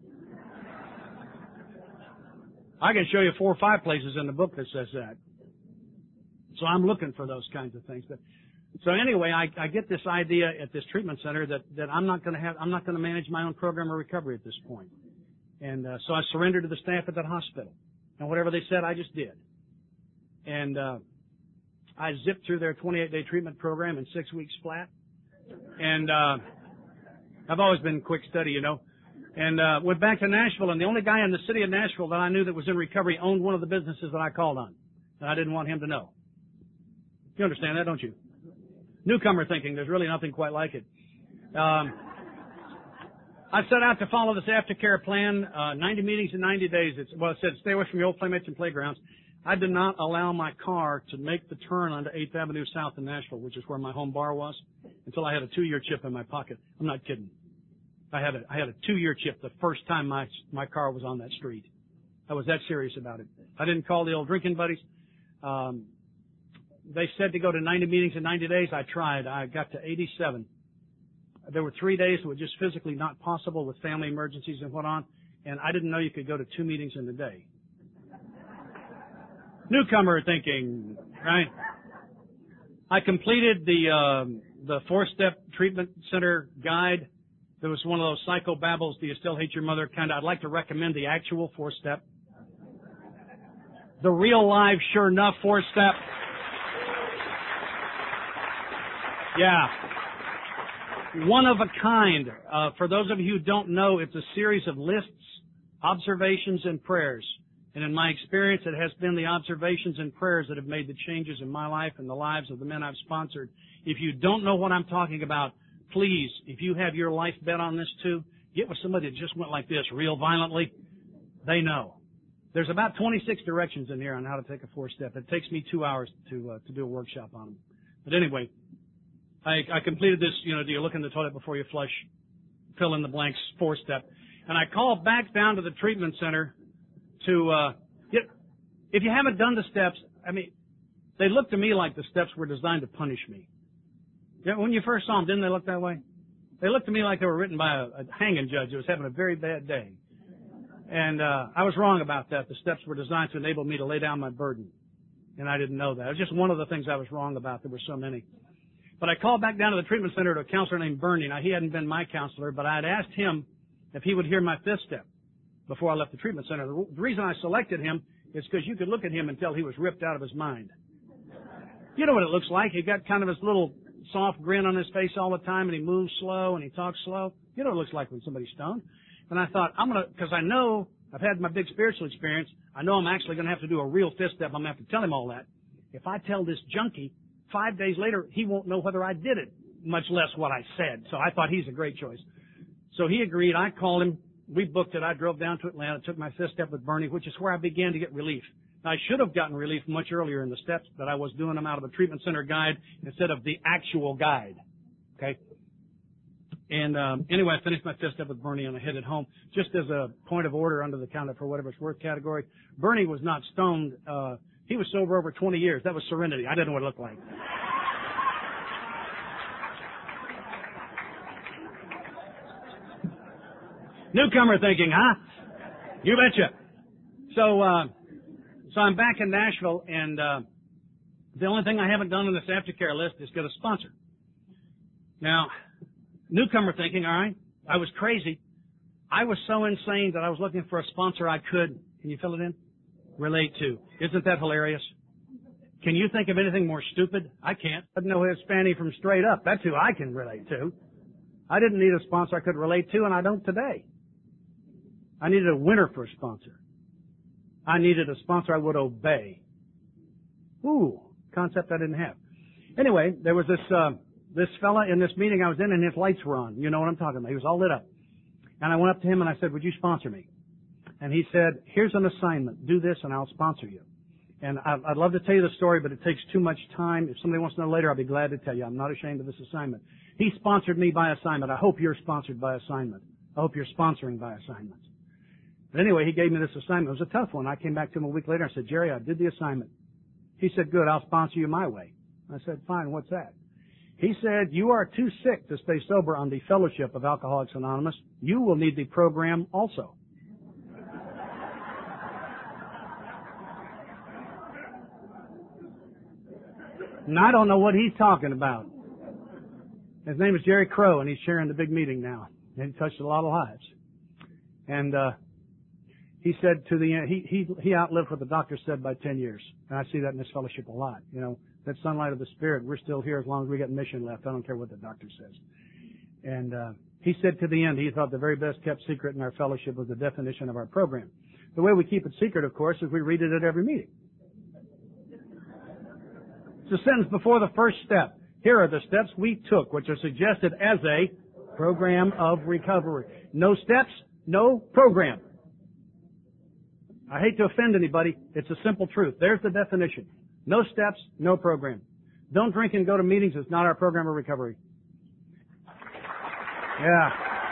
I can show you four or five places in the book that says that. So I'm looking for those kinds of things. But so anyway, I, I get this idea at this treatment center that, that I'm not going to have, I'm not going to manage my own program of recovery at this point. And uh, so I surrendered to the staff at that hospital. And whatever they said, I just did. And uh, I zipped through their twenty-eight day treatment program in six weeks flat. And uh, I've always been a quick study, you know. And uh, went back to Nashville, and the only guy in the city of Nashville that I knew that was in recovery owned one of the businesses that I called on. And I didn't want him to know. You understand that, don't you? Newcomer thinking, there's really nothing quite like it. Um, I set out to follow this aftercare plan, uh, ninety meetings in ninety days. It's, well, it said stay away from your old playmates and playgrounds. I did not allow my car to make the turn onto eighth Avenue South in Nashville, which is where my home bar was, until I had a two-year chip in my pocket. I'm not kidding. I had a, I had a two-year chip the first time my, my car was on that street. I was that serious about it. I didn't call the old drinking buddies. Um, they said to go to ninety meetings in ninety days. I tried. I got to eighty-seven. There were three days that were just physically not possible with family emergencies and what on, and I didn't know you could go to two meetings in a day. Newcomer thinking, right? I completed the, um, the four-step treatment center guide. There was one of those psychobabbles, do you still hate your mother kind of. I'd like to recommend the actual four-step. The real live, sure enough four-step. Yeah. One of a kind. Uh, for those of you who don't know, it's a series of lists, observations, and prayers. And in my experience, it has been the observations and prayers that have made the changes in my life and the lives of the men I've sponsored. If you don't know what I'm talking about, please, if you have your life bet on this too, get with somebody that just went like this real violently. They know. There's about twenty-six directions in here on how to take a four-step. It takes me two hours to uh, to do a workshop on them. But anyway, I, I completed this, you know, do you look in the toilet before you flush, fill in the blanks, four-step. And I called back down to the treatment center to, uh, get, if you haven't done the steps, I mean, they look to me like the steps were designed to punish me. Yeah, when you first saw them, didn't they look that way? They looked to me like they were written by a, a hanging judge who was having a very bad day. And uh, I was wrong about that. The steps were designed to enable me to lay down my burden. And I didn't know that. It was just one of the things I was wrong about. There were so many. But I called back down to the treatment center to a counselor named Bernie. Now, he hadn't been my counselor, but I had asked him if he would hear my fifth step before I left the treatment center. The reason I selected him is because you could look at him and tell he was ripped out of his mind. You know what it looks like. He got kind of his little soft grin on his face all the time, and he moves slow, and he talks slow. You know what it looks like when somebody's stoned. And I thought, I'm going to, because I know, I've had my big spiritual experience, I know I'm actually going to have to do a real fifth step. I'm going to have to tell him all that. If I tell this junkie, five days later, he won't know whether I did it, much less what I said. So I thought he's a great choice. So he agreed. I called him. We booked it. I drove down to Atlanta, took my fifth step with Bernie, which is where I began to get relief. Now, I should have gotten relief much earlier in the steps, but I was doing them out of a treatment center guide instead of the actual guide. Okay? And um, anyway, I finished my fifth step with Bernie and I headed home. Just as a point of order under the counter for whatever it's worth category, Bernie was not stoned. Uh, he was sober over twenty years. That was serenity. I didn't know what it looked like. Newcomer thinking, huh? You betcha. So, uh, so I'm back in Nashville, and uh, the only thing I haven't done on this aftercare list is get a sponsor. Now, newcomer thinking, all right, I was crazy. I was so insane that I was looking for a sponsor I could, can you fill it in? Relate to. Isn't that hilarious? Can you think of anything more stupid? I can't. I know Hispanic from straight up. That's who I can relate to. I didn't need a sponsor I could relate to, and I don't today. I needed a winner for a sponsor. I needed a sponsor I would obey. Ooh, concept I didn't have. Anyway, there was this, uh, this fella in this meeting I was in, and his lights were on. You know what I'm talking about. He was all lit up. And I went up to him and I said, would you sponsor me? And he said, here's an assignment. Do this and I'll sponsor you. And I'd love to tell you the story, but it takes too much time. If somebody wants to know later, I'll be glad to tell you. I'm not ashamed of this assignment. He sponsored me by assignment. I hope you're sponsored by assignment. I hope you're sponsoring by assignment. But anyway, he gave me this assignment. It was a tough one. I came back to him a week later and I said, Jerry, I did the assignment. He said, good, I'll sponsor you my way. I said, fine, what's that? He said, you are too sick to stay sober on the Fellowship of Alcoholics Anonymous. You will need the program also. And I don't know what he's talking about. His name is Jerry Crow, and he's chairing the big meeting now. And he touched a lot of lives. And uh he said to the end, he, he, he outlived what the doctor said by ten years. And I see that in this fellowship a lot. You know, that sunlight of the Spirit, we're still here as long as we got mission left. I don't care what the doctor says. And uh he said to the end, he thought the very best kept secret in our fellowship was the definition of our program. The way we keep it secret, of course, is we read it at every meeting. It's a sentence before the first step. Here are the steps we took, which are suggested as a program of recovery. No steps, no program. I hate to offend anybody. It's a simple truth. There's the definition. No steps, no program. Don't drink and go to meetings. It's not our program of recovery. Yeah.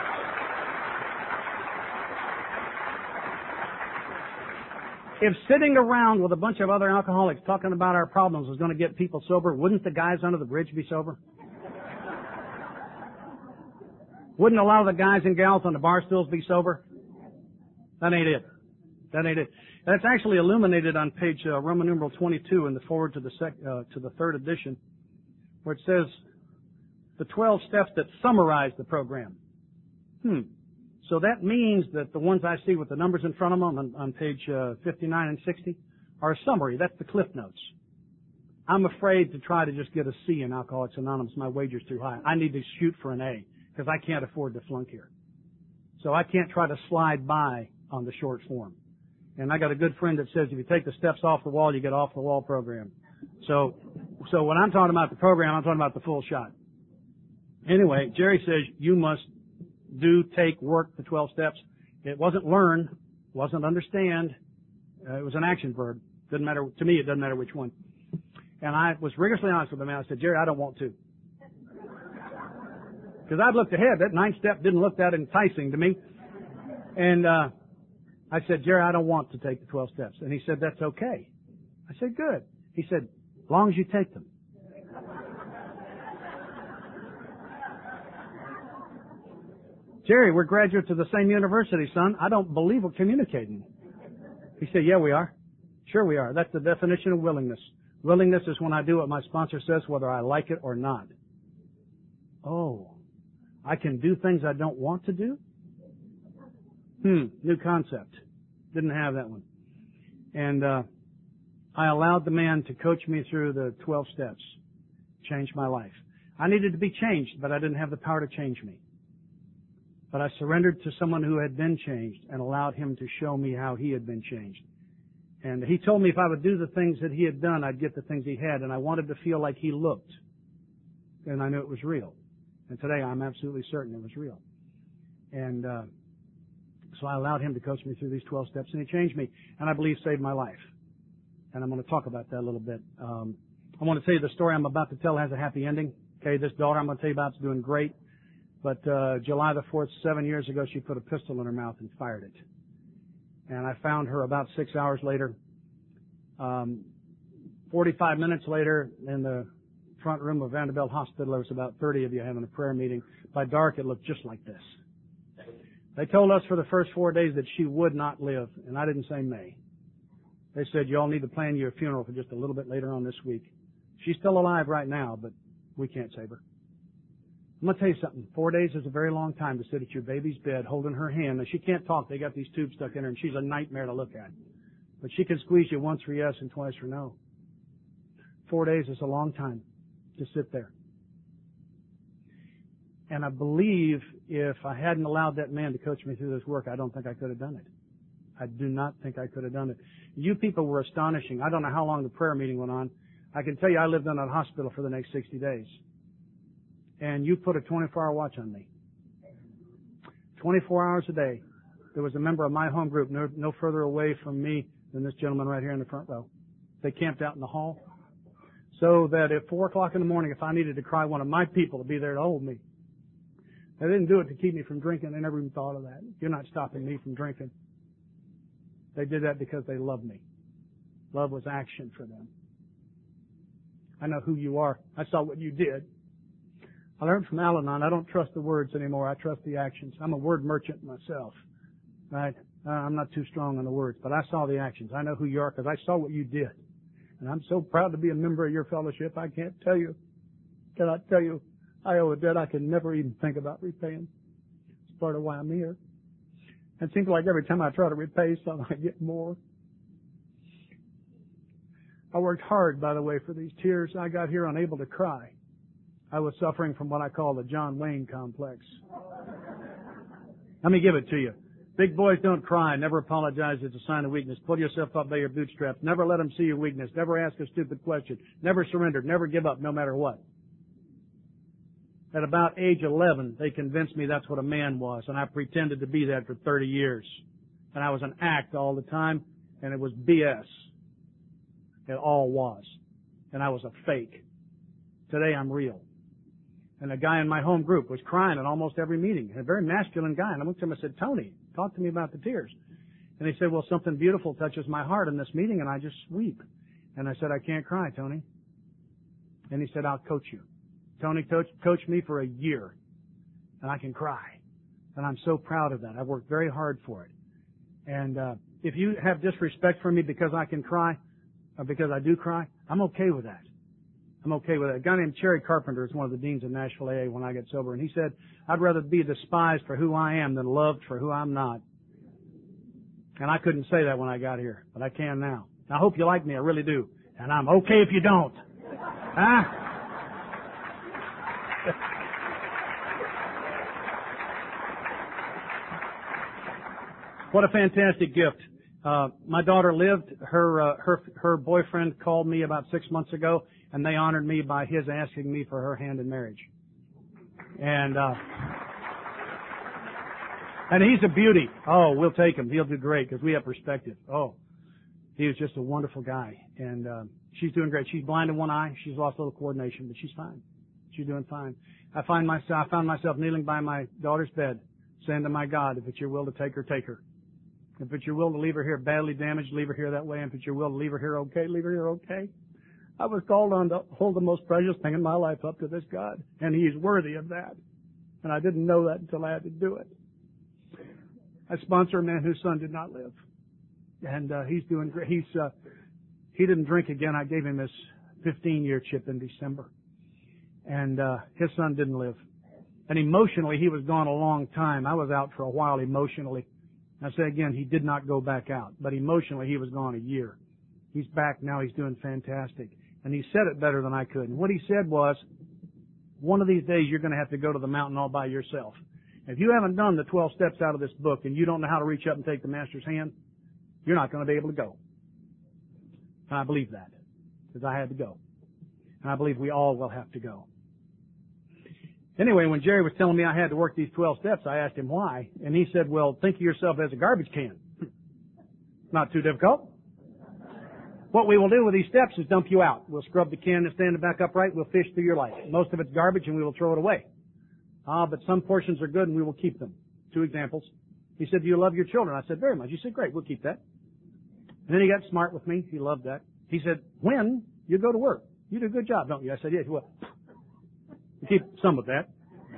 If sitting around with a bunch of other alcoholics talking about our problems was going to get people sober, wouldn't the guys under the bridge be sober? Wouldn't a lot of the guys and gals on the bar stools be sober? That ain't it. That ain't it. That's actually illuminated on page uh, Roman numeral twenty-two in the forward to the sec, uh, to the third edition, where it says the twelve steps that summarize the program. Hmm. So that means that the ones I see with the numbers in front of them on, on page uh, fifty-nine and sixty are a summary. That's the Cliff Notes. I'm afraid to try to just get a C in Alcoholics Anonymous. My wager's too high. I need to shoot for an A because I can't afford to flunk here. So I can't try to slide by on the short form. And I got a good friend that says if you take the steps off the wall, you get off the wall program. So, so when I'm talking about the program, I'm talking about the full shot. Anyway, Jerry says you must do, take, work the twelve steps. It wasn't learn, wasn't understand. Uh, it was an action verb. Didn't matter to me. It doesn't matter which one. And I was rigorously honest with him. I said, Jerry, I don't want to, because I'd looked ahead. That ninth step didn't look that enticing to me. And uh I said, Jerry, I don't want to take the twelve steps. And he said, that's okay. I said, good. He said, as long as you take them. Jerry, we're graduates of the same university, son. I don't believe we're communicating. He said, yeah, we are. Sure we are. That's the definition of willingness. Willingness is when I do what my sponsor says, whether I like it or not. Oh, I can do things I don't want to do? Hmm, new concept. Didn't have that one. And uh I allowed the man to coach me through the twelve steps. Changed my life. I needed to be changed, but I didn't have the power to change me. But I surrendered to someone who had been changed and allowed him to show me how he had been changed. And he told me if I would do the things that he had done, I'd get the things he had. And I wanted to feel like he looked. And I knew it was real. And today I'm absolutely certain it was real. And uh So I allowed him to coach me through these twelve steps, and he changed me, and I believe saved my life. And I'm going to talk about that a little bit. Um, I want to tell you the story I'm about to tell has a happy ending. Okay, this daughter I'm going to tell you about is doing great. But uh, July the fourth, seven years ago, she put a pistol in her mouth and fired it. And I found her about six hours later. Um, forty-five minutes later, in the front room of Vanderbilt Hospital, there was about thirty of you having a prayer meeting. By dark, it looked just like this. They told us for the first four days that she would not live, and I didn't say may. They said, you all need to plan your funeral for just a little bit later on this week. She's still alive right now, but we can't save her. I'm going to tell you something. Four days is a very long time to sit at your baby's bed holding her hand. Now, she can't talk. They got these tubes stuck in her, and she's a nightmare to look at. But she can squeeze you once for yes and twice for no. Four days is a long time to sit there. And I believe if I hadn't allowed that man to coach me through this work, I don't think I could have done it. I do not think I could have done it. You people were astonishing. I don't know how long the prayer meeting went on. I can tell you I lived in that hospital for the next sixty days. And you put a twenty-four hour watch on me. twenty-four hours a day. There was a member of my home group no, no further away from me than this gentleman right here in the front row. They camped out in the hall. So that at four o'clock in the morning, if I needed to cry, one of my people would be there to hold me. They didn't do it to keep me from drinking. They never even thought of that. You're not stopping me from drinking. They did that because they loved me. Love was action for them. I know who you are. I saw what you did. I learned from Al-Anon, I don't trust the words anymore. I trust the actions. I'm a word merchant myself. Right? Uh, I'm not too strong on the words, but I saw the actions. I know who you are because I saw what you did. And I'm so proud to be a member of your fellowship. I can't tell you. Cannot tell you. I owe a debt I can never even think about repaying. It's part of why I'm here. It seems like every time I try to repay something, I get more. I worked hard, by the way, for these tears. I got here unable to cry. I was suffering from what I call the John Wayne complex. Let me give it to you. Big boys don't cry. Never apologize. It's a sign of weakness. Pull yourself up by your bootstraps. Never let them see your weakness. Never ask a stupid question. Never surrender. Never give up, no matter what. At about age eleven, they convinced me that's what a man was, and I pretended to be that for thirty years. And I was an act all the time, and it was B S. It all was. And I was a fake. Today I'm real. And a guy in my home group was crying at almost every meeting. A very masculine guy. And I looked at him and said, Tony, talk to me about the tears. And he said, well, something beautiful touches my heart in this meeting, and I just weep. And I said, I can't cry, Tony. And he said, I'll coach you. Tony coach, coached me for a year, and I can cry. And I'm so proud of that. I've worked very hard for it. And uh, if you have disrespect for me because I can cry, or because I do cry, I'm okay with that. I'm okay with that. A guy named Cherry Carpenter is one of the deans of Nashville A A when I get sober, and he said, I'd rather be despised for who I am than loved for who I'm not. And I couldn't say that when I got here, but I can now. I hope you like me, I really do. And I'm okay if you don't. Huh? What a fantastic gift. Uh, my daughter lived, her, uh, her, her boyfriend called me about six months ago, and they honored me by his asking me for her hand in marriage. And, uh, and he's a beauty. Oh, we'll take him. He'll do great because we have perspective. Oh, he was just a wonderful guy. And, uh, she's doing great. She's blind in one eye. She's lost a little coordination, but she's fine. She's doing fine. I find myself, I found myself kneeling by my daughter's bed, saying to my God, if it's your will to take her, take her. If it's your will to leave her here badly damaged, leave her here that way. And if it's your will to leave her here okay, leave her here okay. I was called on to hold the most precious thing in my life up to this God, and He is worthy of that. And I didn't know that until I had to do it. I sponsor a man whose son did not live, and uh, he's doing great. He's uh, he didn't drink again. I gave him his fifteen year chip in December, and uh, his son didn't live. And emotionally, he was gone a long time. I was out for a while emotionally. I say again, he did not go back out, but emotionally he was gone a year. He's back now. He's doing fantastic. And he said it better than I could. And what he said was, one of these days you're going to have to go to the mountain all by yourself. If you haven't done the twelve steps out of this book and you don't know how to reach up and take the Master's hand, you're not going to be able to go. And I believe that, because I had to go. And I believe we all will have to go. Anyway, when Jerry was telling me I had to work these twelve steps, I asked him why. And he said, well, think of yourself as a garbage can. Not too difficult. What we will do with these steps is dump you out. We'll scrub the can and stand it back upright. We'll fish through your life. Most of it's garbage and we will throw it away. Ah, but some portions are good and we will keep them. Two examples. He said, do you love your children? I said, very much. He said, great, we'll keep that. And then he got smart with me. He loved that. He said, when you go to work, you do a good job, don't you? I said, yes, you will. You keep some of that.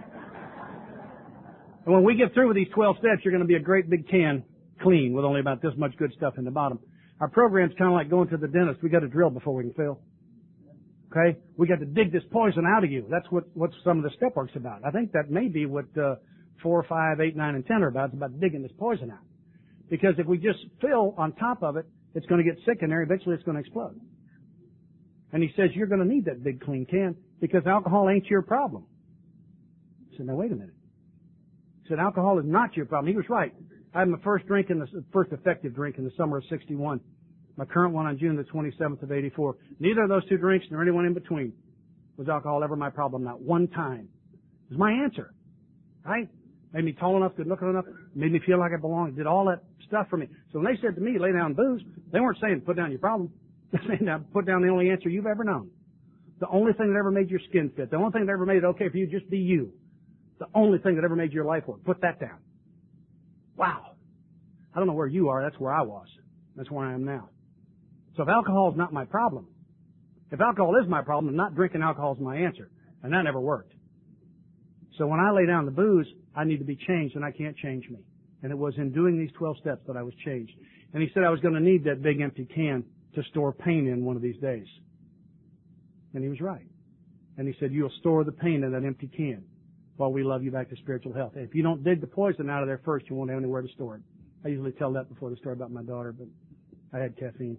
And when we get through with these twelve steps, you're going to be a great big can clean with only about this much good stuff in the bottom. Our program's kind of like going to the dentist. We got to drill before we can fill. Okay? We got to dig this poison out of you. That's what, what some of the step work's about. I think that may be what, uh, four, five, eight, nine, and ten are about. It's about digging this poison out. Because if we just fill on top of it, it's going to get sick in there. Eventually it's going to explode. And he says, you're going to need that big clean can because alcohol ain't your problem. I said, now wait a minute. He said, alcohol is not your problem. He was right. I had my first drink in the, first effective drink in the summer of sixty-one. My current one on June the twenty-seventh of eighty-four. Neither of those two drinks nor anyone in between was alcohol ever my problem. Not one time. It was my answer. Right? Made me tall enough, good looking enough, made me feel like I belonged, did all that stuff for me. So when they said to me, lay down booze, they weren't saying put down your problem. They said put down the only answer you've ever known. The only thing that ever made your skin fit. The only thing that ever made it okay for you just be you. The only thing that ever made your life work. Put that down. Wow. I don't know where you are. That's where I was. That's where I am now. So if alcohol is not my problem, if alcohol is my problem, then not drinking alcohol is my answer. And that never worked. So when I lay down the booze, I need to be changed, and I can't change me. And it was in doing these twelve steps that I was changed. And he said I was going to need that big empty can to store pain in one of these days. And he was right. And he said, you'll store the pain in that empty can while we love you back to spiritual health. And if you don't dig the poison out of there first, you won't have anywhere to store it. I usually tell that before the story about my daughter, but I had caffeine.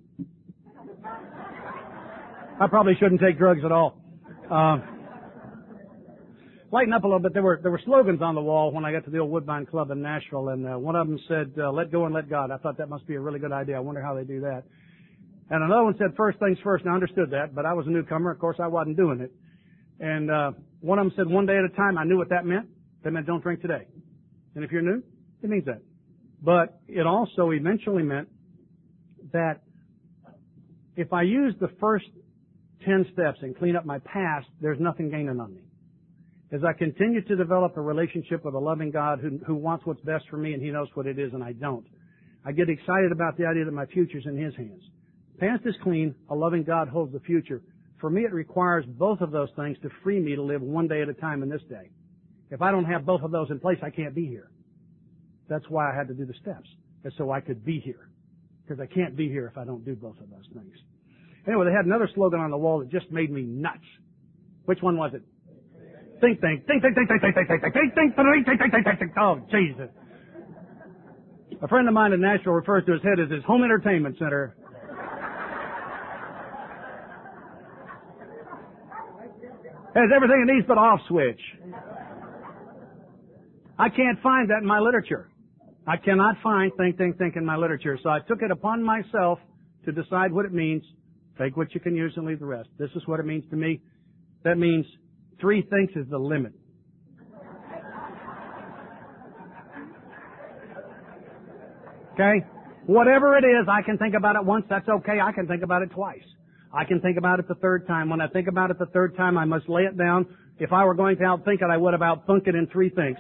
I probably shouldn't take drugs at all. Uh, lighten up a little bit. There were there were slogans on the wall when I got to the old Woodbine Club in Nashville, and uh, one of them said, uh, let go and let God. I thought that must be a really good idea. I wonder how they do that. And another one said, first things first. Now, I understood that, but I was a newcomer. Of course, I wasn't doing it. And uh, one of them said, one day at a time. I knew what that meant. That meant don't drink today. And if you're new, it means that. But it also eventually meant that if I use the first ten steps and clean up my past, there's nothing gaining on me. As I continue to develop a relationship with a loving God who, who wants what's best for me, and He knows what it is and I don't, I get excited about the idea that my future's in His hands. Past is clean. A loving God holds the future. For me, it requires both of those things to free me to live one day at a time in this day. If I don't have both of those in place, I can't be here. That's why I had to do the steps, is so I could be here. Because I can't be here if I don't do both of those things. Anyway, they had another slogan on the wall that just made me nuts. Which one was it? Think, think, think, think, think, think, think, think, think, think, think, think, think, think, think, think, think. Oh, Jesus. A friend of mine in Nashville refers to his head as his home entertainment center. Has everything it needs but off switch. I can't find that in my literature. I cannot find think, think, think in my literature. So I took it upon myself to decide what it means. Take what you can use and leave the rest. This is what it means to me. That means three thinks is the limit. Okay? Whatever it is, I can think about it once. That's okay. I can think about it twice. I can think about it the third time. When I think about it the third time, I must lay it down. If I were going to outthink it, I would have outthunk it in three thinks.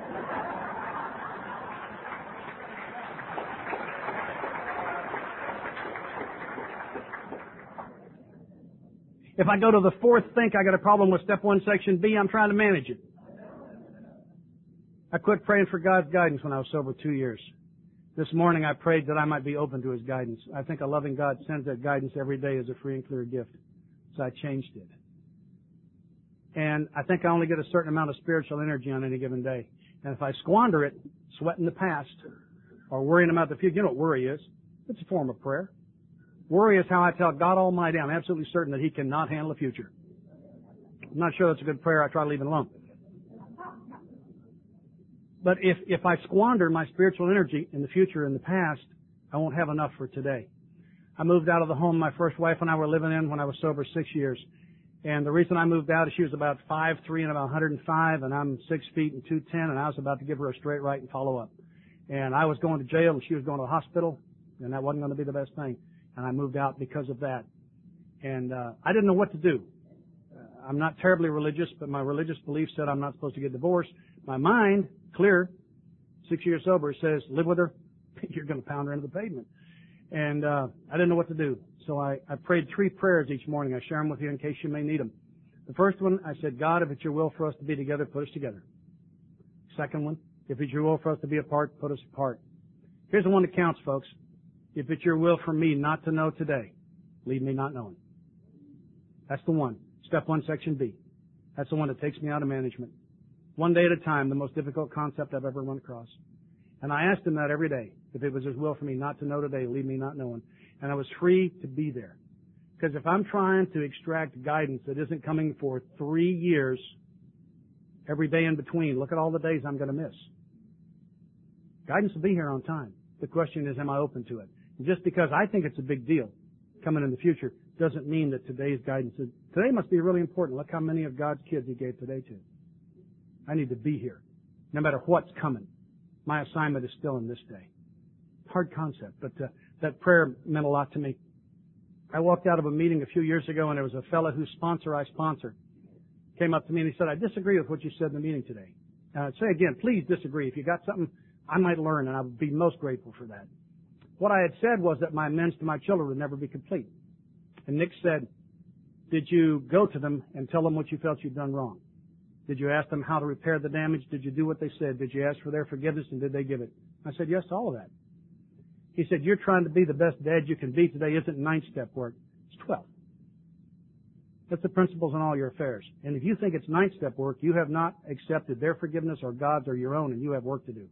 If I go to the fourth think, I got a problem with step one, section B, I'm trying to manage it. I quit praying for God's guidance when I was sober two years. This morning I prayed that I might be open to His guidance. I think a loving God sends that guidance every day as a free and clear gift. So I changed it. And I think I only get a certain amount of spiritual energy on any given day. And if I squander it, sweating the past, or worrying about the future, you know what worry is? It's a form of prayer. Worry is how I tell God Almighty I'm absolutely certain that He cannot handle the future. I'm not sure that's a good prayer. I try to leave it alone. But if, if I squander my spiritual energy in the future and the past, I won't have enough for today. I moved out of the home my first wife and I were living in when I was sober six years. And the reason I moved out is she was about five three and about one hundred five, and I'm six feet and two ten, and I was about to give her a straight right and follow up. And I was going to jail and she was going to the hospital, and that wasn't going to be the best thing. And I moved out because of that. And uh, I didn't know what to do. Uh, I'm not terribly religious, but my religious belief said I'm not supposed to get divorced. My mind, clear, six years sober, says live with her. You're going to pound her into the pavement. And uh, I didn't know what to do. So I, I prayed three prayers each morning. I share them with you in case you may need them. The first one, I said, God, if it's your will for us to be together, put us together. Second one, if it's your will for us to be apart, put us apart. Here's the one that counts, folks. If it's your will for me not to know today, leave me not knowing. That's the one. Step one, section B. That's the one that takes me out of management. One day at a time, the most difficult concept I've ever run across. And I asked him that every day. If it was His will for me not to know today, leave me not knowing. And I was free to be there. Because if I'm trying to extract guidance that isn't coming for three years, every day in between, look at all the days I'm going to miss. Guidance will be here on time. The question is, am I open to it? And just because I think it's a big deal coming in the future doesn't mean that today's guidance is, today must be really important. Look how many of God's kids He gave today to. I need to be here, no matter what's coming. My assignment is still in this day. Hard concept, but uh, that prayer meant a lot to me. I walked out of a meeting a few years ago, and there was a fellow whose sponsor I sponsor came up to me and he said, I disagree with what you said in the meeting today. And I'd say again, please disagree. If you got something I might learn, and I would be most grateful for that. What I had said was that my amends to my children would never be complete. And Nick said, did you go to them and tell them what you felt you'd done wrong? Did you ask them how to repair the damage? Did you do what they said? Did you ask for their forgiveness, and did they give it? I said, yes to all of that. He said, you're trying to be the best dad you can be today isn't ninth-step work. It's twelve. That's the principles in all your affairs. And if you think it's ninth-step work, you have not accepted their forgiveness or God's or your own, and you have work to do.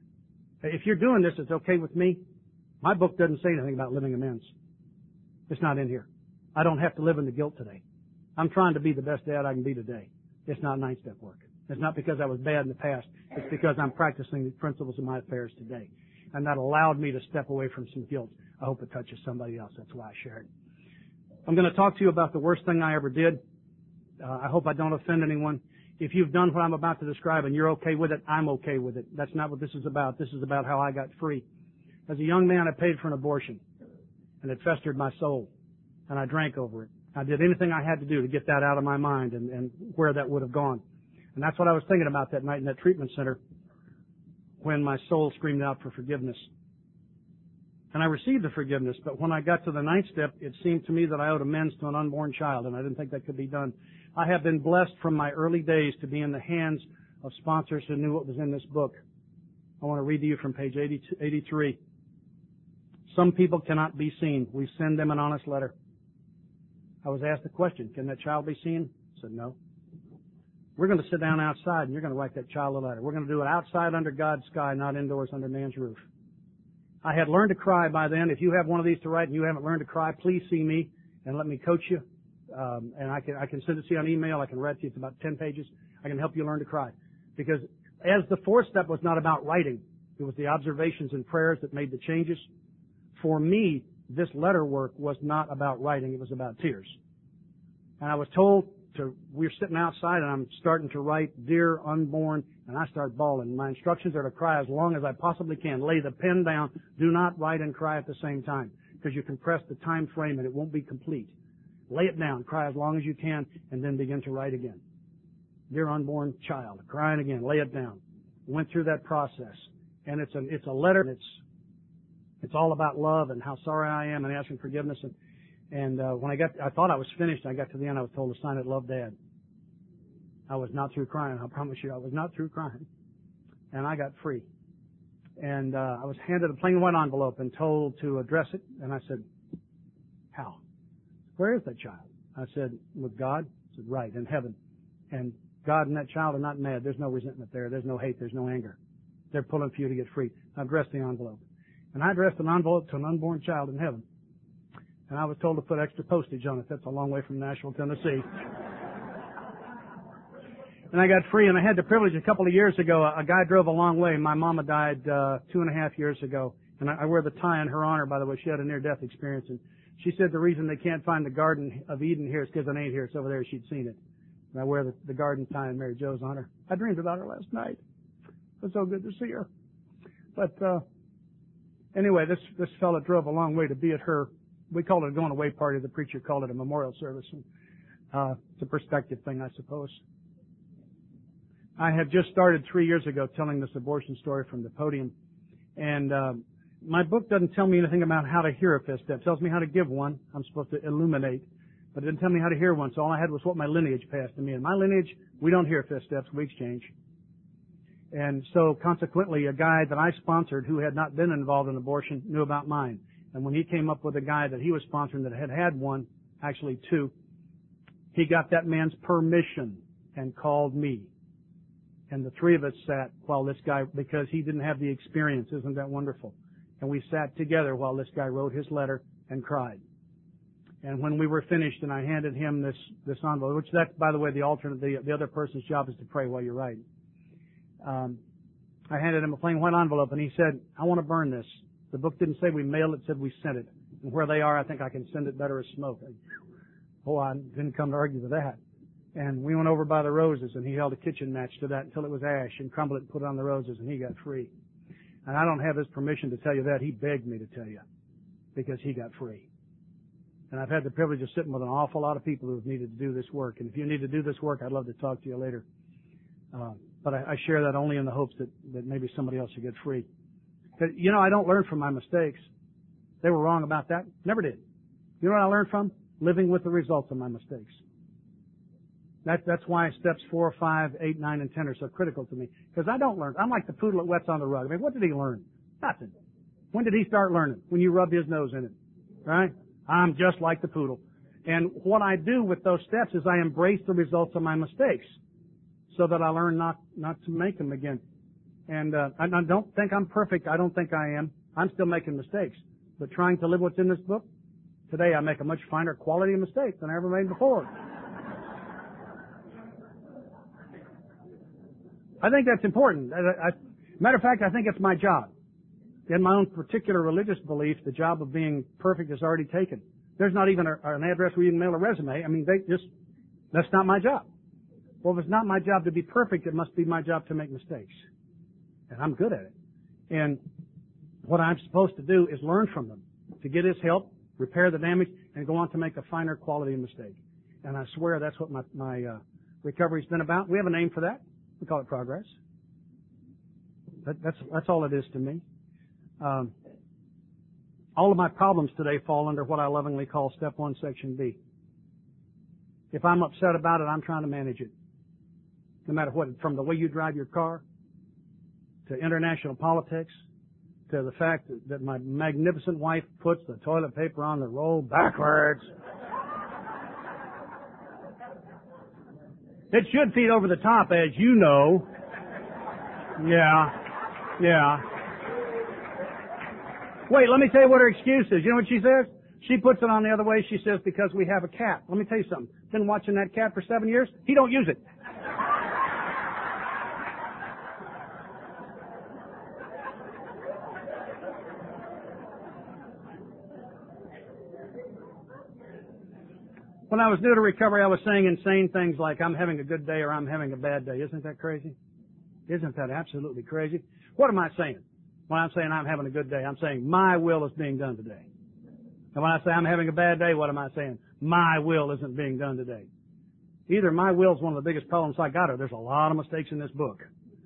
If you're doing this, it's okay with me. My book doesn't say anything about living amends. It's not in here. I don't have to live in the guilt today. I'm trying to be the best dad I can be today. It's not ninth-step work. It's not because I was bad in the past. It's because I'm practicing these principles in my affairs today. And that allowed me to step away from some guilt. I hope it touches somebody else. That's why I shared it. I'm going to talk to you about the worst thing I ever did. Uh, I hope I don't offend anyone. If you've done what I'm about to describe and you're okay with it, I'm okay with it. That's not what this is about. This is about how I got free. As a young man, I paid for an abortion, and it festered my soul, and I drank over it. I did anything I had to do to get that out of my mind and, and where that would have gone. And that's what I was thinking about that night in that treatment center when my soul screamed out for forgiveness. And I received the forgiveness, but when I got to the ninth step, it seemed to me that I owed amends to an unborn child, and I didn't think that could be done. I have been blessed from my early days to be in the hands of sponsors who knew what was in this book. I want to read to you from page eighty-three. Some people cannot be seen. We send them an honest letter. I was asked the question, can that child be seen? I said, no. We're going to sit down outside and you're going to write that child a letter. We're going to do it outside under God's sky, not indoors under man's roof. I had learned to cry by then. If you have one of these to write and you haven't learned to cry, please see me and let me coach you. Um, and I can, I can send it to you on email. I can write to you. It's about ten pages. I can help you learn to cry. Because as the fourth step was not about writing, it was the observations and prayers that made the changes. For me, this letter work was not about writing. It was about tears. And I was told to, we were sitting outside and I'm starting to write, dear unborn, and I start bawling. My instructions are to cry as long as I possibly can. Lay the pen down. Do not write and cry at the same time because you compress the time frame and it won't be complete. Lay it down, cry as long as you can, and then begin to write again. Dear unborn child, crying again, lay it down. Went through that process. And it's a, it's a letter, and it's, it's all about love and how sorry I am and asking forgiveness. And, and, uh, when I got, I thought I was finished. I got to the end, I was told to sign it, Love, Dad. I was not through crying. I promise you, I was not through crying. And I got free. And, uh, I was handed a plain white envelope and told to address it. And I said, how? Where is that child? I said, with God. I said, right, in heaven. And God and that child are not mad. There's no resentment there. There's no hate. There's no anger. They're pulling for you to get free. I addressed the envelope. And I addressed an envelope to an unborn child in heaven. And I was told to put extra postage on it. That's a long way from Nashville, Tennessee. And I got free, and I had the privilege a couple of years ago. A guy drove a long way. My mama died uh, two and a half years ago. And I, I wear the tie in her honor, by the way. She had a near-death experience. And she said the reason they can't find the Garden of Eden here is because it ain't here. It's over there. She'd seen it. And I wear the, the garden tie in Mary Jo's honor. I dreamed about her last night. It was so good to see her. But uh anyway, this this fella drove a long way to be at her. We called it a going away party. The preacher called it a memorial service. And, uh, it's a perspective thing, I suppose. I had just started three years ago telling this abortion story from the podium. And uh, my book doesn't tell me anything about how to hear a fifth step. It tells me how to give one. I'm supposed to illuminate. But it didn't tell me how to hear one. So all I had was what my lineage passed to me. In my lineage, we don't hear fifth steps. We exchange. And so consequently, a guy that I sponsored who had not been involved in abortion knew about mine. And when he came up with a guy that he was sponsoring that had had one, actually two, He got that man's permission and called me. And the three of us sat while this guy, because he didn't have the experience. Isn't that wonderful? And we sat together while this guy wrote his letter and cried. And when we were finished and I handed him this, this envelope, which that's, by the way, the alternate, the, the other person's job is to pray while you're writing. Um, I handed him a plain white envelope and he said, I want to burn this. The book didn't say we mailed it, it said we sent it. And where they are, I think I can send it better as smoke. Oh, I didn't come to argue with that. And we went over by the roses and he held a kitchen match to that until it was ash and crumbled it and put it on the roses and he got free. And I don't have his permission to tell you that. He begged me to tell you because he got free. And I've had the privilege of sitting with an awful lot of people who have needed to do this work. And if you need to do this work, I'd love to talk to you later. Uh, but I, I share that only in the hopes that, that maybe somebody else will get free. But, you know, I don't learn from my mistakes. They were wrong about that. Never did. You know what I learned from? Living with the results of my mistakes. That, that's why steps four, five, eight, nine, and ten are so critical to me. Because I don't learn. I'm like the poodle that wets on the rug. I mean, what did he learn? Nothing. When did he start learning? When you rub his nose in it. Right? I'm just like the poodle. And what I do with those steps is I embrace the results of my mistakes so that I learn not, not to make them again. And uh, I, I don't think I'm perfect. I don't think I am. I'm still making mistakes. But trying to live what's in this book, today I make a much finer quality of mistake than I ever made before. I think that's important. I, I, matter of fact, I think it's my job. In my own particular religious belief, the job of being perfect is already taken. There's not even a, an address where you can mail a resume. I mean, they just, that's not my job. Well, if it's not my job to be perfect, it must be my job to make mistakes. And I'm good at it. And what I'm supposed to do is learn from them, to get his help, repair the damage, and go on to make a finer quality of mistake. And I swear that's what my, my uh, recovery's been about. We have a name for that. We call it progress. That, that's, that's all it is to me. Um, all of my problems today fall under what I lovingly call step one, section B. If I'm upset about it, I'm trying to manage it. No matter what, from the way you drive your car, to international politics, to the fact that, that my magnificent wife puts the toilet paper on the roll backwards. It should feed over the top, as you know. Yeah, yeah. Wait, let me tell you what her excuse is. You know what she says? She puts it on the other way. She says, because we have a cat. Let me tell you something. Been watching that cat for seven years. He don't use it. When I was new to recovery, I was saying insane things like, I'm having a good day or I'm having a bad day. Isn't that crazy? Isn't that absolutely crazy? What am I saying? When I'm saying I'm having a good day, I'm saying my will is being done today. And when I say I'm having a bad day, what am I saying? My will isn't being done today. Either my will is one of the biggest problems I got, or there's a lot of mistakes in this book.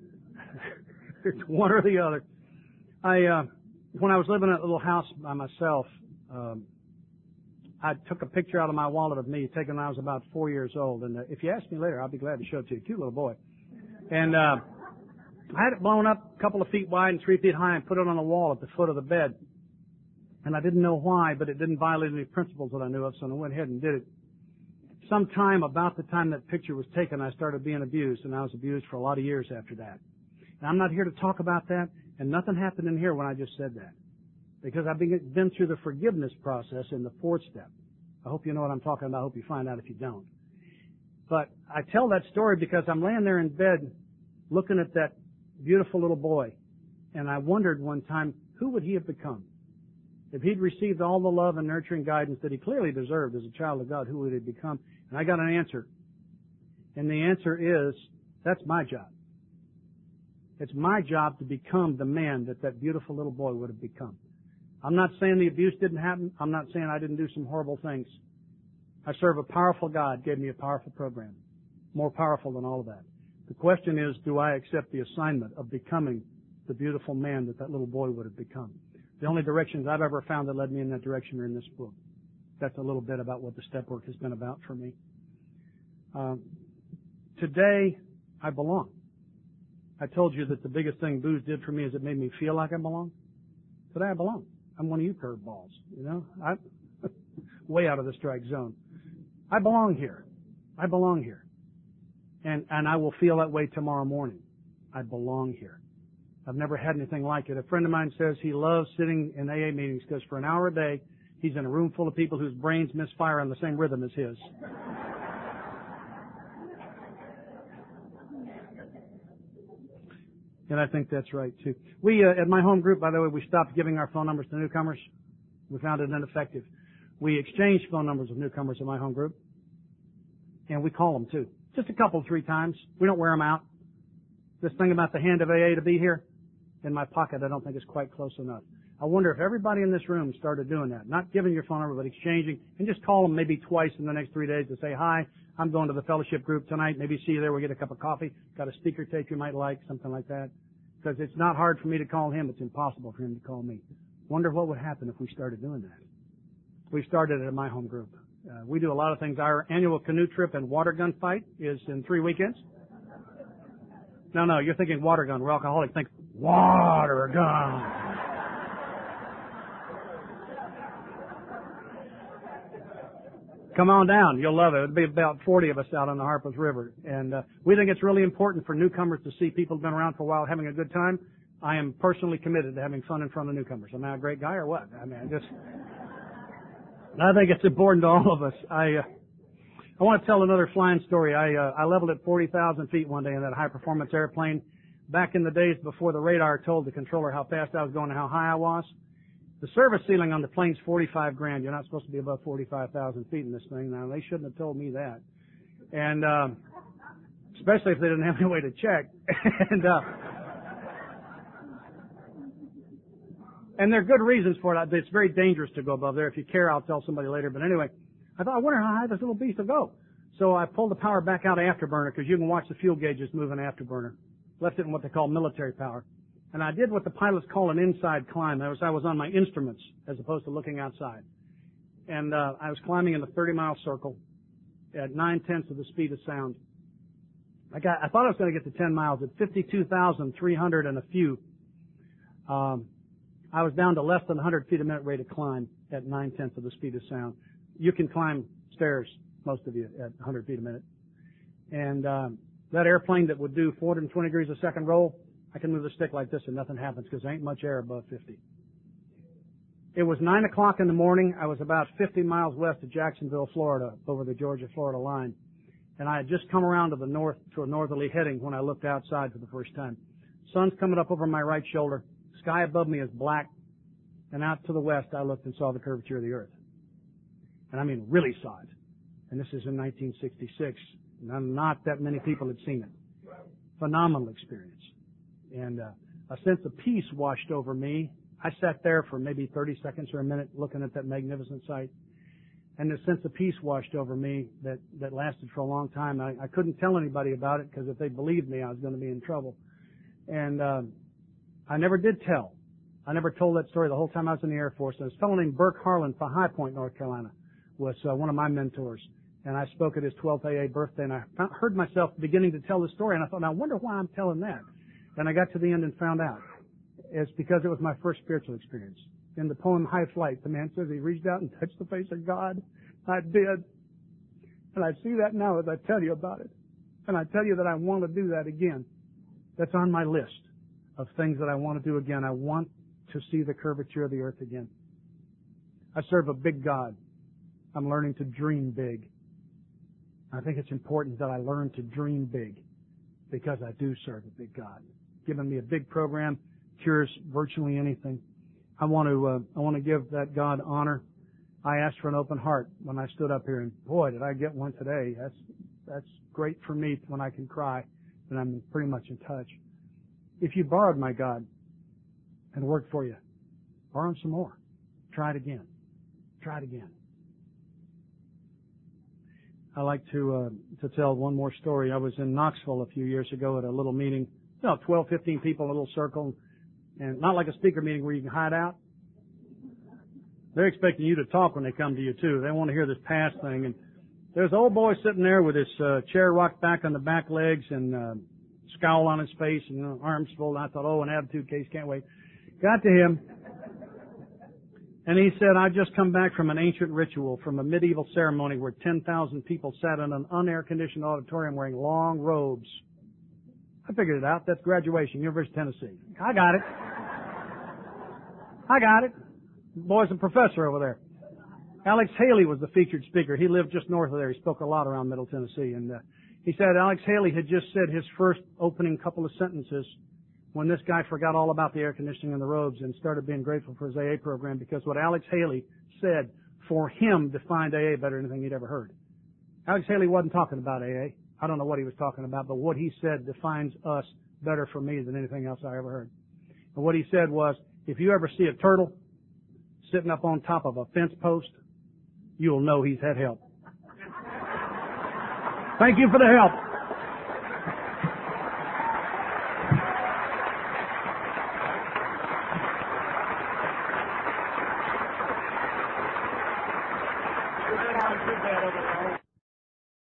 It's one or the other. I, uh, when I was living in a little house by myself, um, I took a picture out of my wallet of me taken when I was about four years old. And uh, if you ask me later, I'll be glad to show it to you. Cute little boy. And uh, I had it blown up a couple of feet wide and three feet high and put it on the wall at the foot of the bed. And I didn't know why, but it didn't violate any principles that I knew of, so I went ahead and did it. Sometime about the time that picture was taken, I started being abused, and I was abused for a lot of years after that. Now, I'm not here to talk about that, and nothing happened in here when I just said that. Because I've been through the forgiveness process in the fourth step. I hope you know what I'm talking about. I hope you find out if you don't. But I tell that story because I'm laying there in bed looking at that beautiful little boy. And I wondered one time, who would he have become? If he'd received all the love and nurturing guidance that he clearly deserved as a child of God, who would he become? And I got an answer. And the answer is, that's my job. It's my job to become the man that that beautiful little boy would have become. I'm not saying the abuse didn't happen. I'm not saying I didn't do some horrible things. I serve a powerful God, gave me a powerful program. More powerful than all of that. The question is, do I accept the assignment of becoming the beautiful man that that little boy would have become? The only directions I've ever found that led me in that direction are in this book. That's a little bit about what the step work has been about for me. Um, today, I belong. I told you that the biggest thing booze did for me is it made me feel like I belong. Today I belong. I'm one of you curveballs, you know. I'm way out of the strike zone. I belong here. I belong here. And, and I will feel that way tomorrow morning. I belong here. I've never had anything like it. A friend of mine says he loves sitting in A A meetings because for an hour a day, he's in a room full of people whose brains misfire on the same rhythm as his. And I think that's right, too. We, uh, at my home group, by the way, we stopped giving our phone numbers to newcomers. We found it ineffective. We exchanged phone numbers with newcomers at my home group. And we call them, too. Just a couple, three times. We don't wear them out. This thing about the hand of A A to be here in my pocket, I don't think is quite close enough. I wonder if everybody in this room started doing that. Not giving your phone number, but exchanging. And just call them maybe twice in the next three days to say, hi, I'm going to the fellowship group tonight. Maybe see you there. We'll get a cup of coffee. Got a speaker tape you might like, something like that. Because it's not hard for me to call him. It's impossible for him to call me. Wonder what would happen if we started doing that. We started it at my home group. Uh, we do a lot of things. Our annual canoe trip and water gun fight is in three weekends. No, no, you're thinking water gun. We're alcoholics. Think water gun. Come on down. You'll love it. It'll be about forty of us out on the Harpeth River. And uh, we think it's really important for newcomers to see people who've been around for a while having a good time. I am personally committed to having fun in front of newcomers. Am I a great guy or what? I mean, I just... I think it's important to all of us. I uh, I want to tell another flying story. I uh, I leveled at forty thousand feet one day in that high-performance airplane. Back in the days before the radar told the controller how fast I was going and how high I was. The service ceiling on the plane's forty-five grand. You're not supposed to be above forty-five thousand feet in this thing. Now, they shouldn't have told me that. And, um, especially if they didn't have any way to check. and, uh, and there are good reasons for it. It's very dangerous to go above there. If you care, I'll tell somebody later. But anyway, I thought, I wonder how high this little beast will go. So I pulled the power back out of afterburner because you can watch the fuel gauges move in afterburner. Left it in what they call military power. And I did what the pilots call an inside climb. That was, I was on my instruments as opposed to looking outside. And uh, I was climbing in a thirty-mile circle at nine-tenths of the speed of sound. I got, I thought I was going to get to ten miles at fifty-two thousand three hundred and a few. Um, I was down to less than one hundred feet a minute rate of climb at nine-tenths of the speed of sound. You can climb stairs, most of you, at one hundred feet a minute. And um, that airplane that would do four hundred twenty degrees a second roll, I can move the stick like this and nothing happens because there ain't much air above fifty. It was nine o'clock in the morning. I was about fifty miles west of Jacksonville, Florida, over the Georgia-Florida line. And I had just come around to the north, to a northerly heading when I looked outside for the first time. Sun's coming up over my right shoulder. Sky above me is black. And out to the west, I looked and saw the curvature of the earth. And I mean, really saw it. And this is in nineteen sixty-six. And not that many people had seen it. Phenomenal experience. And uh, a sense of peace washed over me. I sat there for maybe thirty seconds or a minute looking at that magnificent sight. And a sense of peace washed over me that, that lasted for a long time. I, I couldn't tell anybody about it because if they believed me, I was going to be in trouble. And uh, I never did tell. I never told that story the whole time I was in the Air Force. And a fellow named Burke Harlan from High Point, North Carolina, was uh, one of my mentors. And I spoke at his twelfth A A birthday, and I heard myself beginning to tell the story. And I thought, now I wonder why I'm telling that. And I got to the end and found out. It's because it was my first spiritual experience. In the poem High Flight, the man says he reached out and touched the face of God. I did. And I see that now as I tell you about it. And I tell you that I want to do that again. That's on my list of things that I want to do again. I want to see the curvature of the earth again. I serve a big God. I'm learning to dream big. I think it's important that I learn to dream big because I do serve a big God. Given me a big program, cures virtually anything. I want to, uh, I want to give that God honor. I asked for an open heart when I stood up here, and boy, did I get one today. That's, that's great for me when I can cry, and I'm pretty much in touch. If you borrowed my God and worked for you, borrow him some more. Try it again. Try it again. I like to, uh, to tell one more story. I was in Knoxville a few years ago at a little meeting, you know, twelve, fifteen people in a little circle, and not like a speaker meeting where you can hide out. They're expecting you to talk when they come to you too. They want to hear this past thing. And there's an old boy sitting there with his uh, chair rocked back on the back legs and uh, scowl on his face and uh, arms folded. I thought, oh, an attitude case, can't wait. Got to him, And he said, "I just come back from an ancient ritual, from a medieval ceremony where ten thousand people sat in an unair-conditioned auditorium wearing long robes." I figured it out. That's graduation, University of Tennessee. I got it. I got it. The boy's a professor over there. Alex Haley was the featured speaker. He lived just north of there. He spoke a lot around Middle Tennessee. And uh, he said Alex Haley had just said his first opening couple of sentences when this guy forgot all about the air conditioning and the robes and started being grateful for his A A program, because what Alex Haley said for him defined A A better than anything he'd ever heard. Alex Haley wasn't talking about A A. I don't know what he was talking about, but what he said defines us better for me than anything else I ever heard. And what he said was, if you ever see a turtle sitting up on top of a fence post, you'll know he's had help. Thank you for the help. Good, good, over